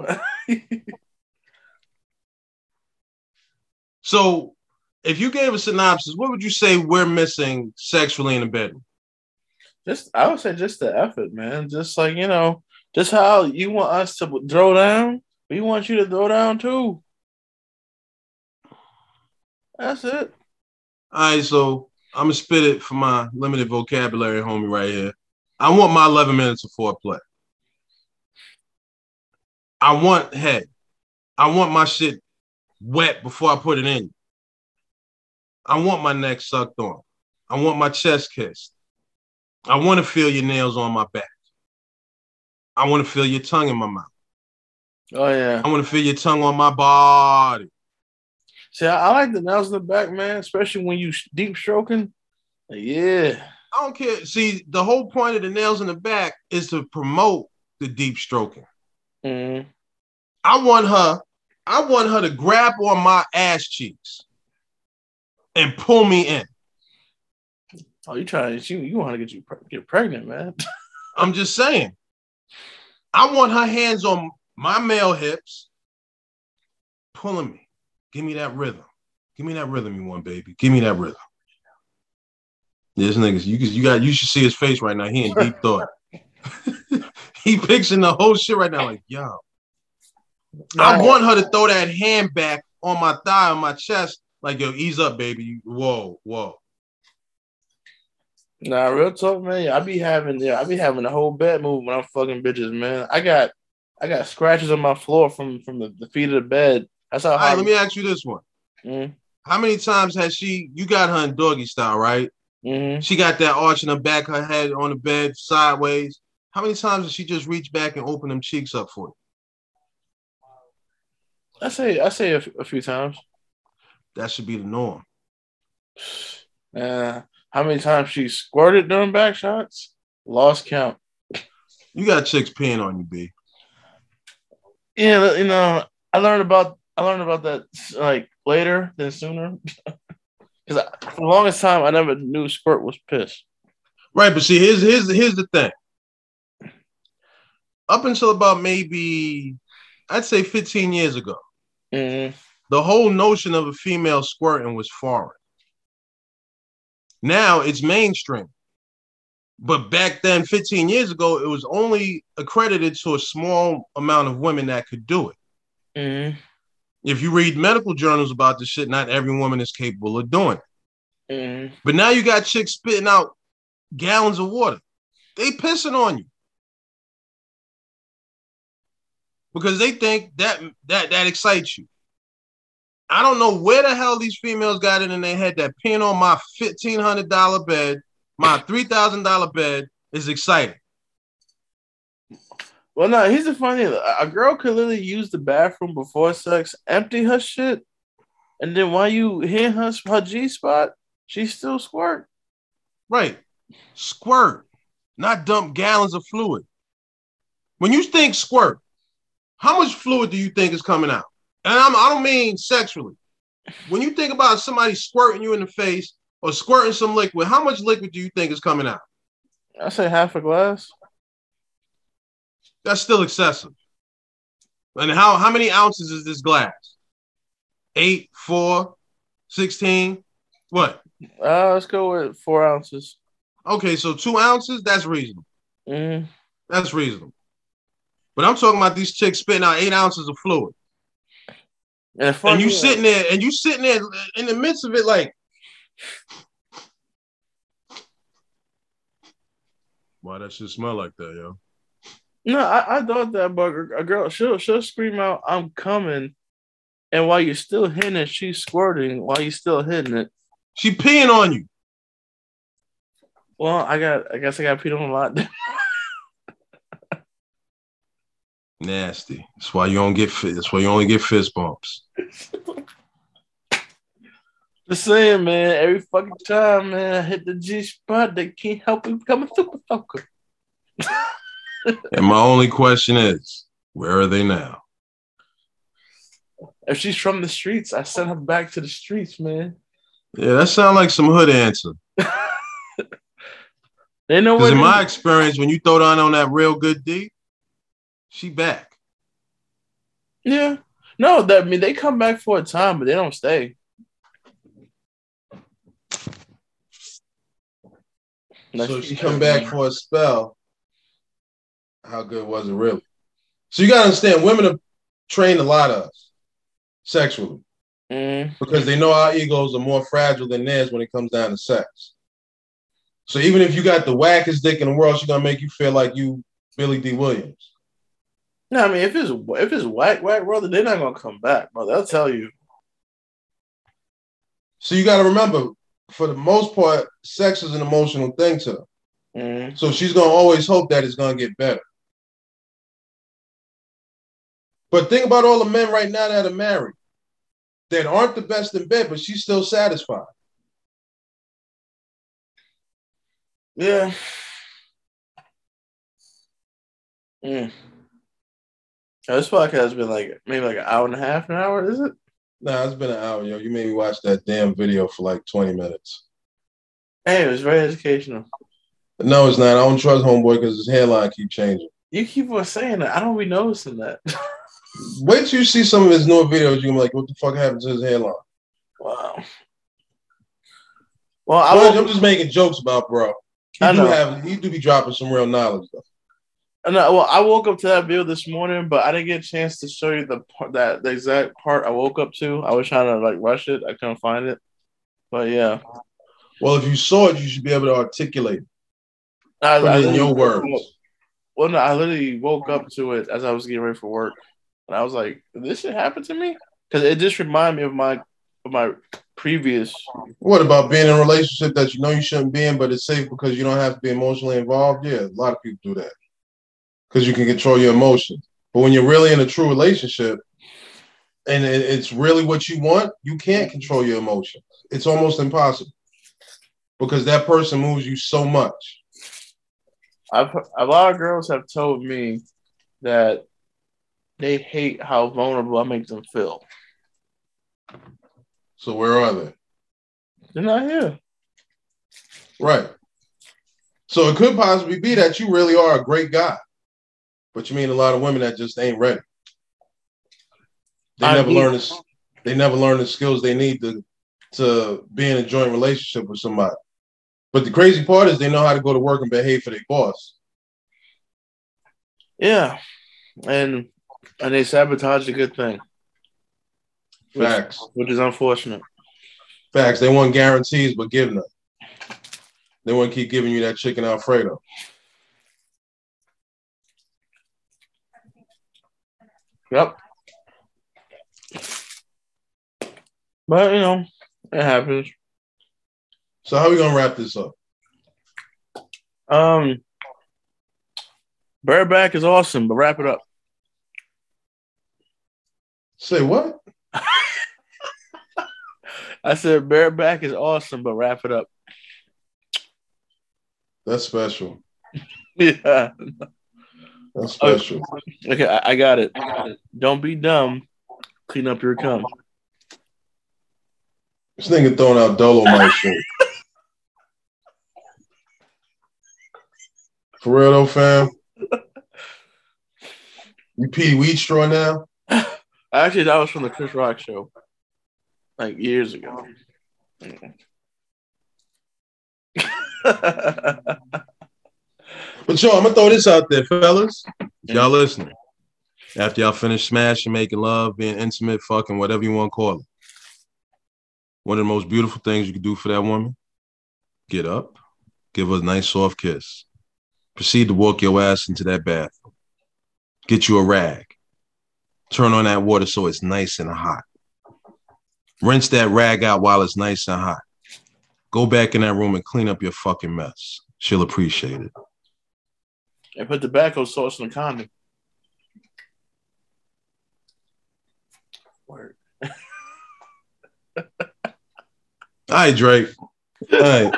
So if you gave a synopsis, what would you say we're missing sexually in the bedroom? Just, I would say just the effort, man. Just like, you know, just how you want us to throw down, we want you to throw down too. That's it. All right, so I'm going to spit it for my limited vocabulary homie right here. I want my eleven minutes of foreplay. I want head. I want my shit wet before I put it in. I want my neck sucked on. I want my chest kissed. I want to feel your nails on my back. I want to feel your tongue in my mouth. Oh, yeah. I want to feel your tongue on my body. See, I, I like the nails in the back, man, especially when you deep stroking. Yeah. I don't care. See, the whole point of the nails in the back is to promote the deep stroking. Mm-hmm. I want her, I want her to grab on my ass cheeks and pull me in. Oh, you trying to, you, you want to get you get pregnant, man. I'm just saying. I want her hands on my male hips, pulling me. Give me that rhythm. Give me that rhythm you want, baby. Give me that rhythm. This niggas, you, you got, you should see his face right now. He in deep thought. He picturing the whole shit right now, like, yo. I want her to throw that hand back on my thigh, on my chest, like, yo, ease up, baby. Whoa, whoa. Nah, real talk, man. I be having, yeah, I be having the whole bed move when I'm fucking bitches, man. I got, I got scratches on my floor from from the, the feet of the bed. That's how. All right, let me ask you this one. Mm-hmm. How many times has she? You got her in doggy style, right? Mm-hmm. She got that arch in her back, her head on the bed sideways. How many times does she just reach back and open them cheeks up for you? I say, I say a, f- a few times. That should be the norm. Uh, how many times she squirted during back shots? Lost count. You got chicks peeing on you, B. Yeah, you know, I learned about I learned about that like later than sooner. Because for the longest time, I never knew squirt was piss. Right, but see, here's here's here's the thing. Up until about maybe, I'd say fifteen years ago, mm-hmm. the whole notion of a female squirting was foreign. Now it's mainstream. But back then, fifteen years ago, it was only accredited to a small amount of women that could do it. Mm-hmm. If you read medical journals about this shit, not every woman is capable of doing it. Mm-hmm. But now you got chicks spitting out gallons of water. they pissing on you. Because they think that that that excites you. I don't know where the hell these females got it in their head that peeing on my fifteen hundred dollars bed, my three thousand dollars bed is exciting. Well, no, here's the funny thing. A girl could literally use the bathroom before sex, empty her shit, and then while you hit her, her G-spot, she still squirt. Right. Squirt, not dump gallons of fluid. When you think squirt, how much fluid do you think is coming out? And I'm, I don't mean sexually. When you think about somebody squirting you in the face or squirting some liquid, how much liquid do you think is coming out? I say half a glass. That's still excessive. And how, how many ounces is this glass? Eight, four, sixteen? What? Uh, let's go with four ounces. Okay, so two ounces, that's reasonable. Mm. That's reasonable. But I'm talking about these chicks spitting out eight ounces of fluid. And, and you sitting there, and you sitting there in the midst of it, like, why that shit smell like that, yo? No, I, I thought that, but a girl, she'll she'll scream out, "I'm coming," and while you're still hitting it, she's squirting while you're still hitting it. She peeing on you. Well, I got, I guess I got peed on a lot. Nasty. That's why you don't get fit. That's why you only get fist bumps. Just saying, man. Every fucking time, man, I hit the G spot, they can't help me become a super fucker. And my only question is, where are they now? If she's from the streets, I send her back to the streets, man. Yeah, that sounds like some hood answer. They know what. In my experience, when you throw down on that real good D, she back. Yeah. No, that I mean they come back for a time, but they don't stay. So she come back for a spell. How good was it really? So you gotta understand, women have trained a lot of us sexually. Mm. Because they know our egos are more fragile than theirs when it comes down to sex. So even if you got the wackest dick in the world, she's gonna make you feel like you Billy D. Williams. No, I mean if it's if it's whack whack, brother, they're not gonna come back, bro. They'll tell you. So you got to remember, for the most part, sex is an emotional thing to them. Mm. So she's gonna always hope that it's gonna get better. But think about all the men right now that are married that aren't the best in bed, but she's still satisfied. Yeah. Mm. Oh, this podcast has been like maybe like an hour and a half, an hour, is it? Nah, it's been an hour, yo. You made me watch that damn video for like twenty minutes. Hey, it was very educational. No, it's not. I don't trust homeboy because his hairline keep changing. You keep on saying that. I don't be noticing that. Wait till you see some of his newer videos. You're like, what the fuck happened to his hairline? Wow. Well, I well, will, I'm just making jokes about bro. He I do know. have he do be dropping some real knowledge though. No, well, I woke up to that video this morning, but I didn't get a chance to show you the part that the exact part I woke up to. I was trying to like rush it. I couldn't find it. But yeah. Well, if you saw it, you should be able to articulate it. I, Put I it in your words. Well, no, I literally woke up to it as I was getting ready for work. And I was like, this shit happen to me? Because it just reminded me of my of my previous. What about being in a relationship that you know you shouldn't be in, but it's safe because you don't have to be emotionally involved? Yeah, a lot of people do that. Because you can control your emotions. But when you're really in a true relationship and it's really what you want, you can't control your emotions. It's almost impossible because that person moves you so much. I've a lot of girls have told me that they hate how vulnerable I make them feel. So where are they? They're not here. Right. So it could possibly be that you really are a great guy. But you mean a lot of women that just ain't ready. They I never mean, learn this. They never learn the skills they need to to be in a joint relationship with somebody. But the crazy part is they know how to go to work and behave for their boss. Yeah, and and they sabotage a good thing. Facts. Which, which is unfortunate. Facts. They want guarantees, but give none. They want to keep giving you that chicken Alfredo. Yep. But you know, it happens. So how are we gonna wrap this up? Um, bareback is awesome, but wrap it up. Say what? I said bareback is awesome, but wrap it up. That's special. Yeah. That's special. Okay, I, I got it. Don't be dumb. Clean up your cum. This nigga throwing out Dolomite shit. For real though, fam. You P. Weed Straw now? Actually, that was from the Chris Rock show, like years ago. But yo, I'm gonna throw this out there, fellas. If y'all listening. After y'all finish smashing, making love, being intimate, fucking, whatever you want to call it. One of the most beautiful things you can do for that woman, get up, give her a nice soft kiss. Proceed to walk your ass into that bathroom. Get you a rag. Turn on that water so it's nice and hot. Rinse that rag out while it's nice and hot. Go back in that room and clean up your fucking mess. She'll appreciate it. And put tobacco sauce in the condom. Word. All right, Drake. All right.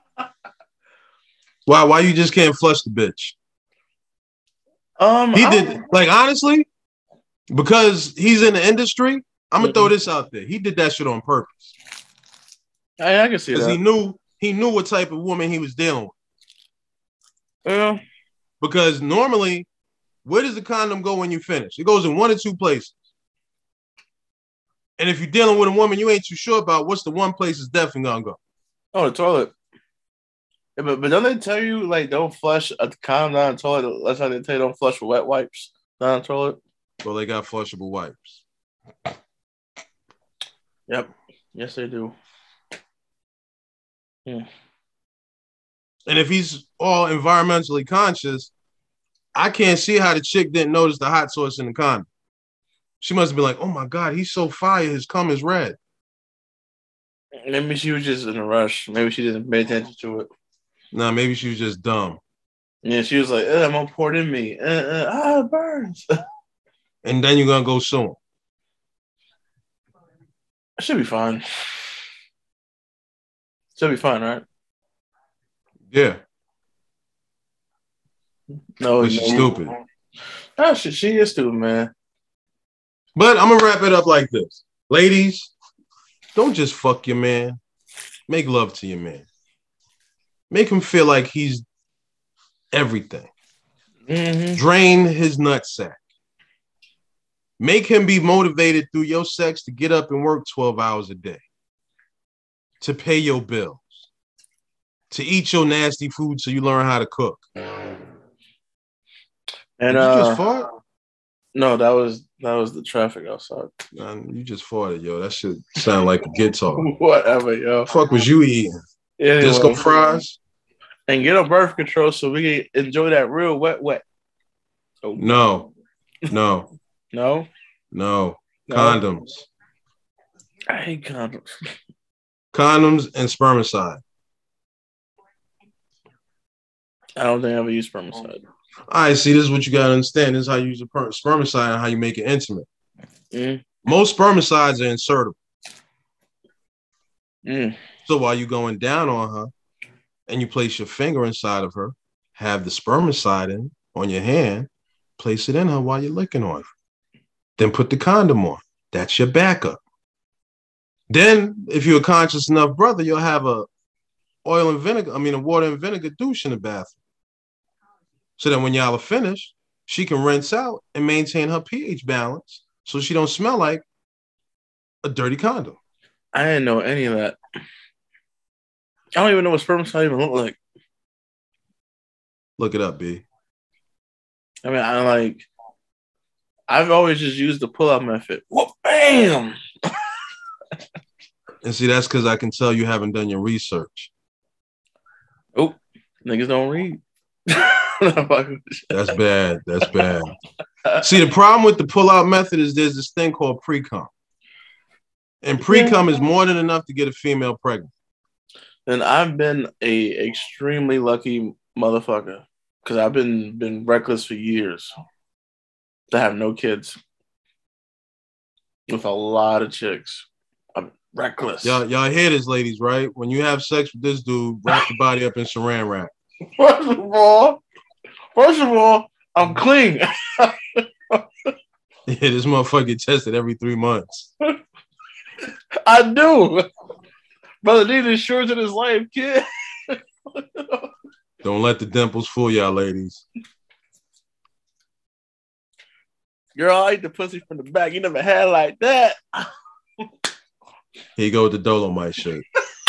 Why? Why you just can't flush the bitch? Um, he I did. Like honestly, because he's in the industry. I'm gonna mm-hmm. throw this out there. He did that shit on purpose. I, I can see that because he knew he knew what type of woman he was dealing with. Yeah. Because normally, where does the condom go when you finish? It goes in one or two places. And if you're dealing with a woman you ain't too sure about, what's the one place it's definitely gonna go? Oh, the toilet. Yeah, but, but don't they tell you, like, don't flush a condom down the toilet? That's how they tell you don't flush with wet wipes down the toilet. Well, they got flushable wipes. Yep. Yes, they do. Yeah. And if he's all environmentally conscious, I can't see how the chick didn't notice the hot sauce in the condom. She must have been like, oh, my God, he's so fire. His cum is red. Maybe she was just in a rush. Maybe she didn't pay attention to it. Nah, maybe she was just dumb. Yeah, she was like, I'm going to pour it in me. Uh, uh, ah, it burns. And then you're going to go sue him. It should be fine. Should be fine, right? Yeah. No, she's stupid. Oh, she, she is stupid, man. But I'm going to wrap it up like this. Ladies, don't just fuck your man. Make love to your man. Make him feel like he's everything. Mm-hmm. Drain his nutsack. Make him be motivated through your sex to get up and work twelve hours a day. To pay your bills. To eat your nasty food so you learn how to cook. And Did uh, you just fart? No, that was that was the traffic outside. Man, you just farted, yo. That shit sound like a guitar. Whatever, yo. Fuck was you eating? Anyway, Disco fries? And get on birth control so we can enjoy that real wet wet. Oh. No. No. No? No. No. Condoms. I hate condoms. Condoms and spermicide. I don't think I ever used spermicide. All right, see, this is what you got to understand. This is how you use a per- spermicide and how you make it intimate. Mm. Most spermicides are insertable. Mm. So while you're going down on her and you place your finger inside of her, have the spermicide in on your hand, place it in her while you're licking on her. Then put the condom on. That's your backup. Then, if you're a conscious enough brother, you'll have a oil and vinegar, I mean, a water and vinegar douche in the bathroom. So that when y'all are finished, she can rinse out and maintain her pH balance so she don't smell like a dirty condom. I didn't know any of that. I don't even know what spermicide even look like. Look it up, B. I mean, I like, I've always just used the pull-out method. Whoop, bam! And see, that's because I can tell you haven't done your research. Oh, niggas don't read. That's bad. That's bad. See, the problem with the pull-out method is there's this thing called pre-cum. And pre-cum is more than enough to get a female pregnant. And I've been a extremely lucky motherfucker because I've been been reckless for years to have no kids with a lot of chicks. I'm reckless. Y'all, y'all hear this, ladies, right? When you have sex with this dude, wrap your body up in saran wrap. First of all, first of all, I'm clean. Yeah, this motherfucker get tested every three months. I do. Brother need insurance in his life, kid. Don't let the dimples fool y'all, ladies. Girl, I eat the pussy from the back. You never had like that. Here you go with the Dolomite shit.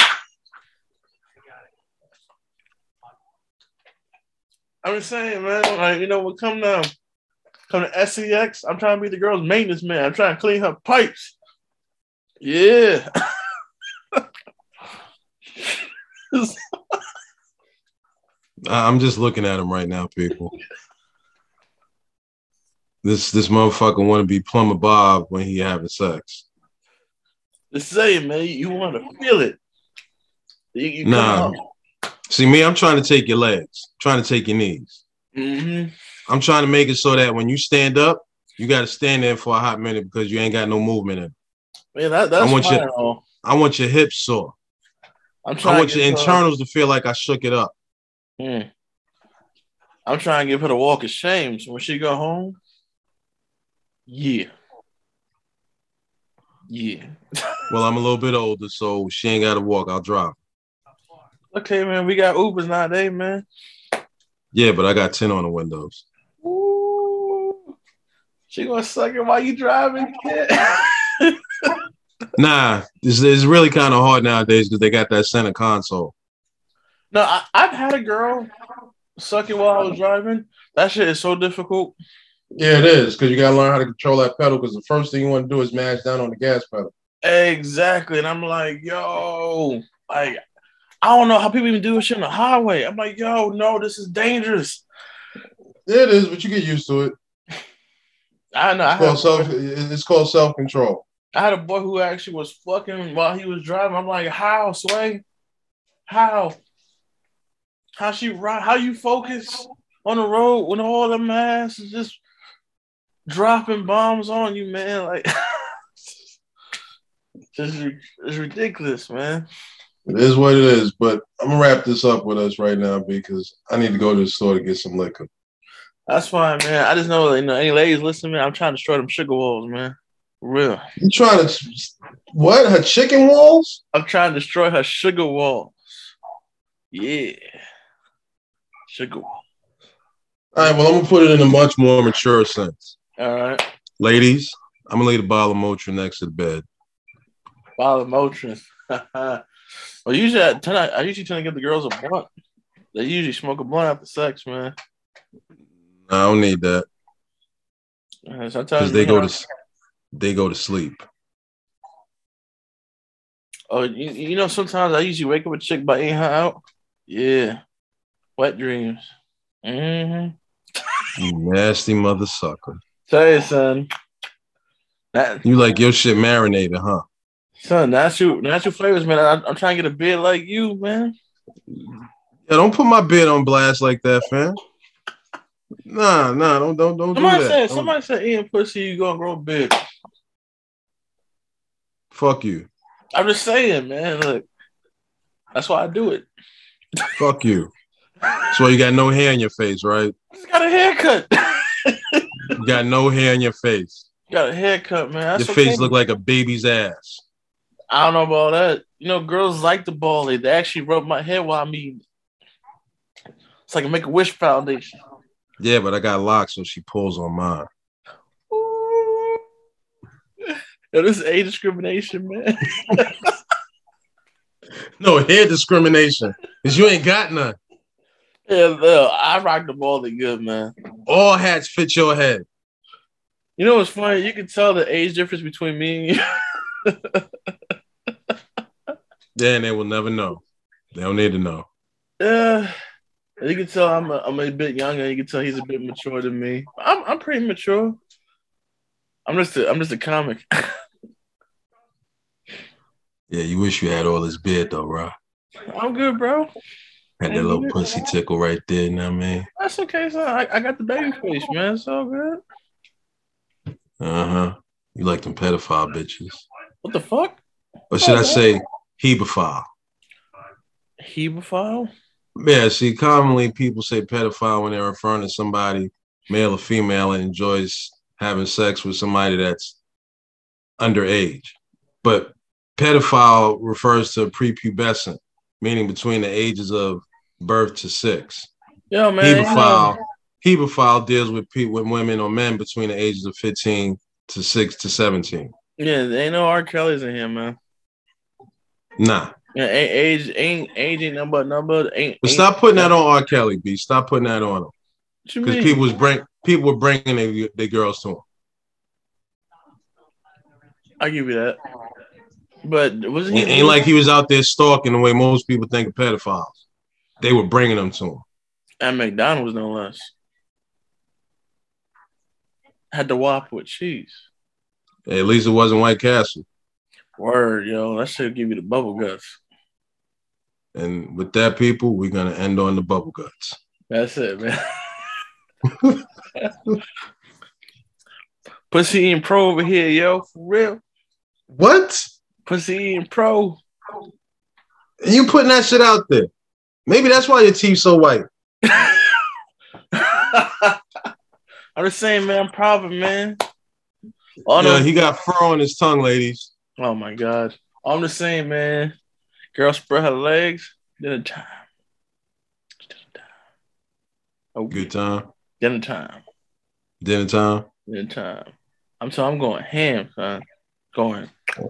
I'm just saying, man. Like, you know, what come to come to S C X, I'm trying to be the girl's maintenance man. I'm trying to clean her pipes. Yeah. I'm just looking at him right now, people. This this motherfucker want to be Plumber Bob when he having sex. Just saying, man. You want to feel it. You, you nah. See, me, I'm trying to take your legs. I'm trying to take your knees. Mm-hmm. I'm trying to make it so that when you stand up, you got to stand there for a hot minute because you ain't got no movement in it. Man, that, that's I want fine, your, I want your hips sore. I'm trying I want to your her, internals to feel like I shook it up. Hmm. I'm trying to give her the walk of shame. So when she go home, yeah. Yeah. Well, I'm a little bit older, so she ain't got to walk. I'll drive. Okay, man. We got Ubers nowadays, man. Yeah, but I got ten on the windows. Ooh. She gonna suck it while you driving, kid. Nah, it's, it's really kind of hard nowadays because they got that center console. No, I, I've had a girl suck it while I was driving. That shit is so difficult. Yeah, it is because you got to learn how to control that pedal because the first thing you want to do is mash down on the gas pedal. Exactly. And I'm like, yo, like, I don't know how people even do this shit on the highway. I'm like, yo, no, this is dangerous. Yeah, it is, but you get used to it. I know. It's, I called, self, it's called self-control. I had a boy who actually was fucking while he was driving. I'm like, how, Sway? How? How she ride? How you focus on the road when all the mass is just dropping bombs on you, man? Like, just it's ridiculous, man. It is what it is, but I'm gonna wrap this up with us right now because I need to go to the store to get some liquor. That's fine, man. I just know, you know, any ladies listening, man, I'm trying to destroy them sugar walls, man. For real. You trying to what? Her chicken walls? I'm trying to destroy her sugar walls. Yeah. Sugar walls. All right, well, I'm gonna put it in a much more mature sense. All right. Ladies, I'm gonna lay the bottle of Motrin next to the bed. Bottle of Motrin. Well, usually I, tend to, I usually tend to give the girls a blunt. They usually smoke a blunt after sex, man. I don't need that. Uh, sometimes because they go to they go to sleep. Oh, you, you know, sometimes I usually wake up a chick by eating her out. Yeah, wet dreams. Mm-hmm. You nasty mother sucker. Tell you, son. That, you like your shit marinated, huh? Son, natural, natural flavors, man. I, I'm trying to get a beard like you, man. Yeah, don't put my beard on blast like that, fam. Nah, nah, don't, don't, don't somebody do that. Said, don't. Somebody said, eating pussy, you gonna grow a beard. Fuck you. I'm just saying, man. Look, that's why I do it. Fuck you. So you got no hair in your face, right? I just got a haircut. You got no hair in your face. Got a haircut, man. That's your okay. face look like a baby's ass. I don't know about that. You know, girls like the ball. They actually rub my head while I'm eating. It's like a Make-A-Wish Foundation. Yeah, but I got locks, so she pulls on mine. Ooh. Yo, this is age discrimination, man. No, hair discrimination. Because you ain't got none. Yeah, no, I rock the ball good, man. All hats fit your head. You know what's funny? You can tell the age difference between me and you. Yeah, and they will never know. They don't need to know. Yeah. You can tell I'm a, I'm a bit younger. You can tell he's a bit mature than me. I'm I'm pretty mature. I'm just a, I'm just a comic. Yeah, you wish you had all this beard though, bro. I'm good, bro. Had that little pussy tickle right there, you know what I mean? That's okay, son. I, I got the baby face, man. It's all good. Uh-huh. You like them pedophile bitches. What the fuck? Or should I say hebephile? Hebephile? Yeah, see, commonly people say pedophile when they're referring to somebody, male or female, and enjoys having sex with somebody that's underage. But pedophile refers to prepubescent, meaning between the ages of birth to six. Yo, man. Hebephile, hebephile deals with people, with women or men between the ages of fifteen to six to seventeen. Yeah, there ain't no R. Kelly's in here, man. Nah. Yeah, age ain't age ain't number number ain't. But ain't, stop putting that on R. Kelly, B. Stop putting that on him. Because people was bring people were bringing their, their girls to him. I give you that. But was he? It ain't like he was out there stalking the way most people think of pedophiles. They were bringing them to him. At McDonald's, no less. Had the Whopper with cheese. Hey, at least it wasn't White Castle. Word, yo, that should give you the bubble guts. And with that, people, we're gonna end on the bubble guts. That's it, man. Pussy eating pro over here, yo, for real. What? Pussy eating pro. And you putting that shit out there. Maybe that's why your teeth so white. I'm just saying, man, I'm proud of him, man. Oh, yeah, no. He got fur on his tongue, ladies. Oh, my God. I'm just saying, man. Girl spread her legs. Dinner time. Dinner time. Okay. Good time. Dinner time. Dinner time. Dinner time. I'm so I'm going ham, son. Going.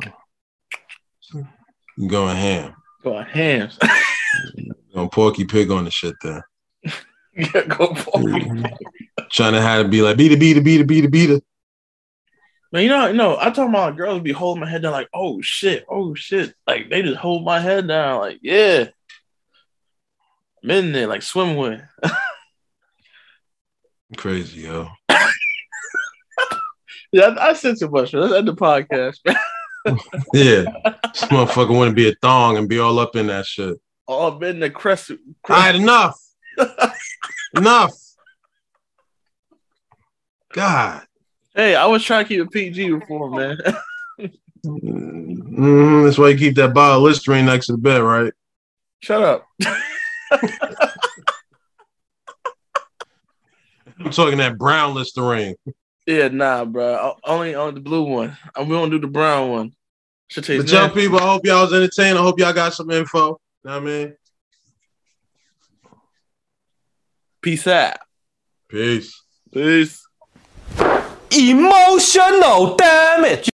You going ham. Going ham. Going Porky Pig on the shit there. Yeah, go Porky Pig. Trying to have to be like, beat beat beat beat beat Man, you know, you know, I talk about girls be holding my head down like, oh shit, oh shit. Like they just hold my head down, like, yeah. I'm in there, like swim with. Crazy, yo. Yeah, I, I said too much. Let's end the podcast, man. Yeah. This motherfucker want to be a thong and be all up in that shit. All up in the crest. crest. All right, enough. Enough. God. Hey, I was trying to keep it P G before, man. Mm-hmm. That's why you keep that bottle of Listerine next to the bed, right? Shut up. I'm talking that brown Listerine. Yeah, nah, bro. Only on the blue one. We don't do the brown one. Should taste but young people, I hope y'all was entertained. I hope y'all got some info. You know what I mean? Peace out. Peace. Peace. Emotional damage.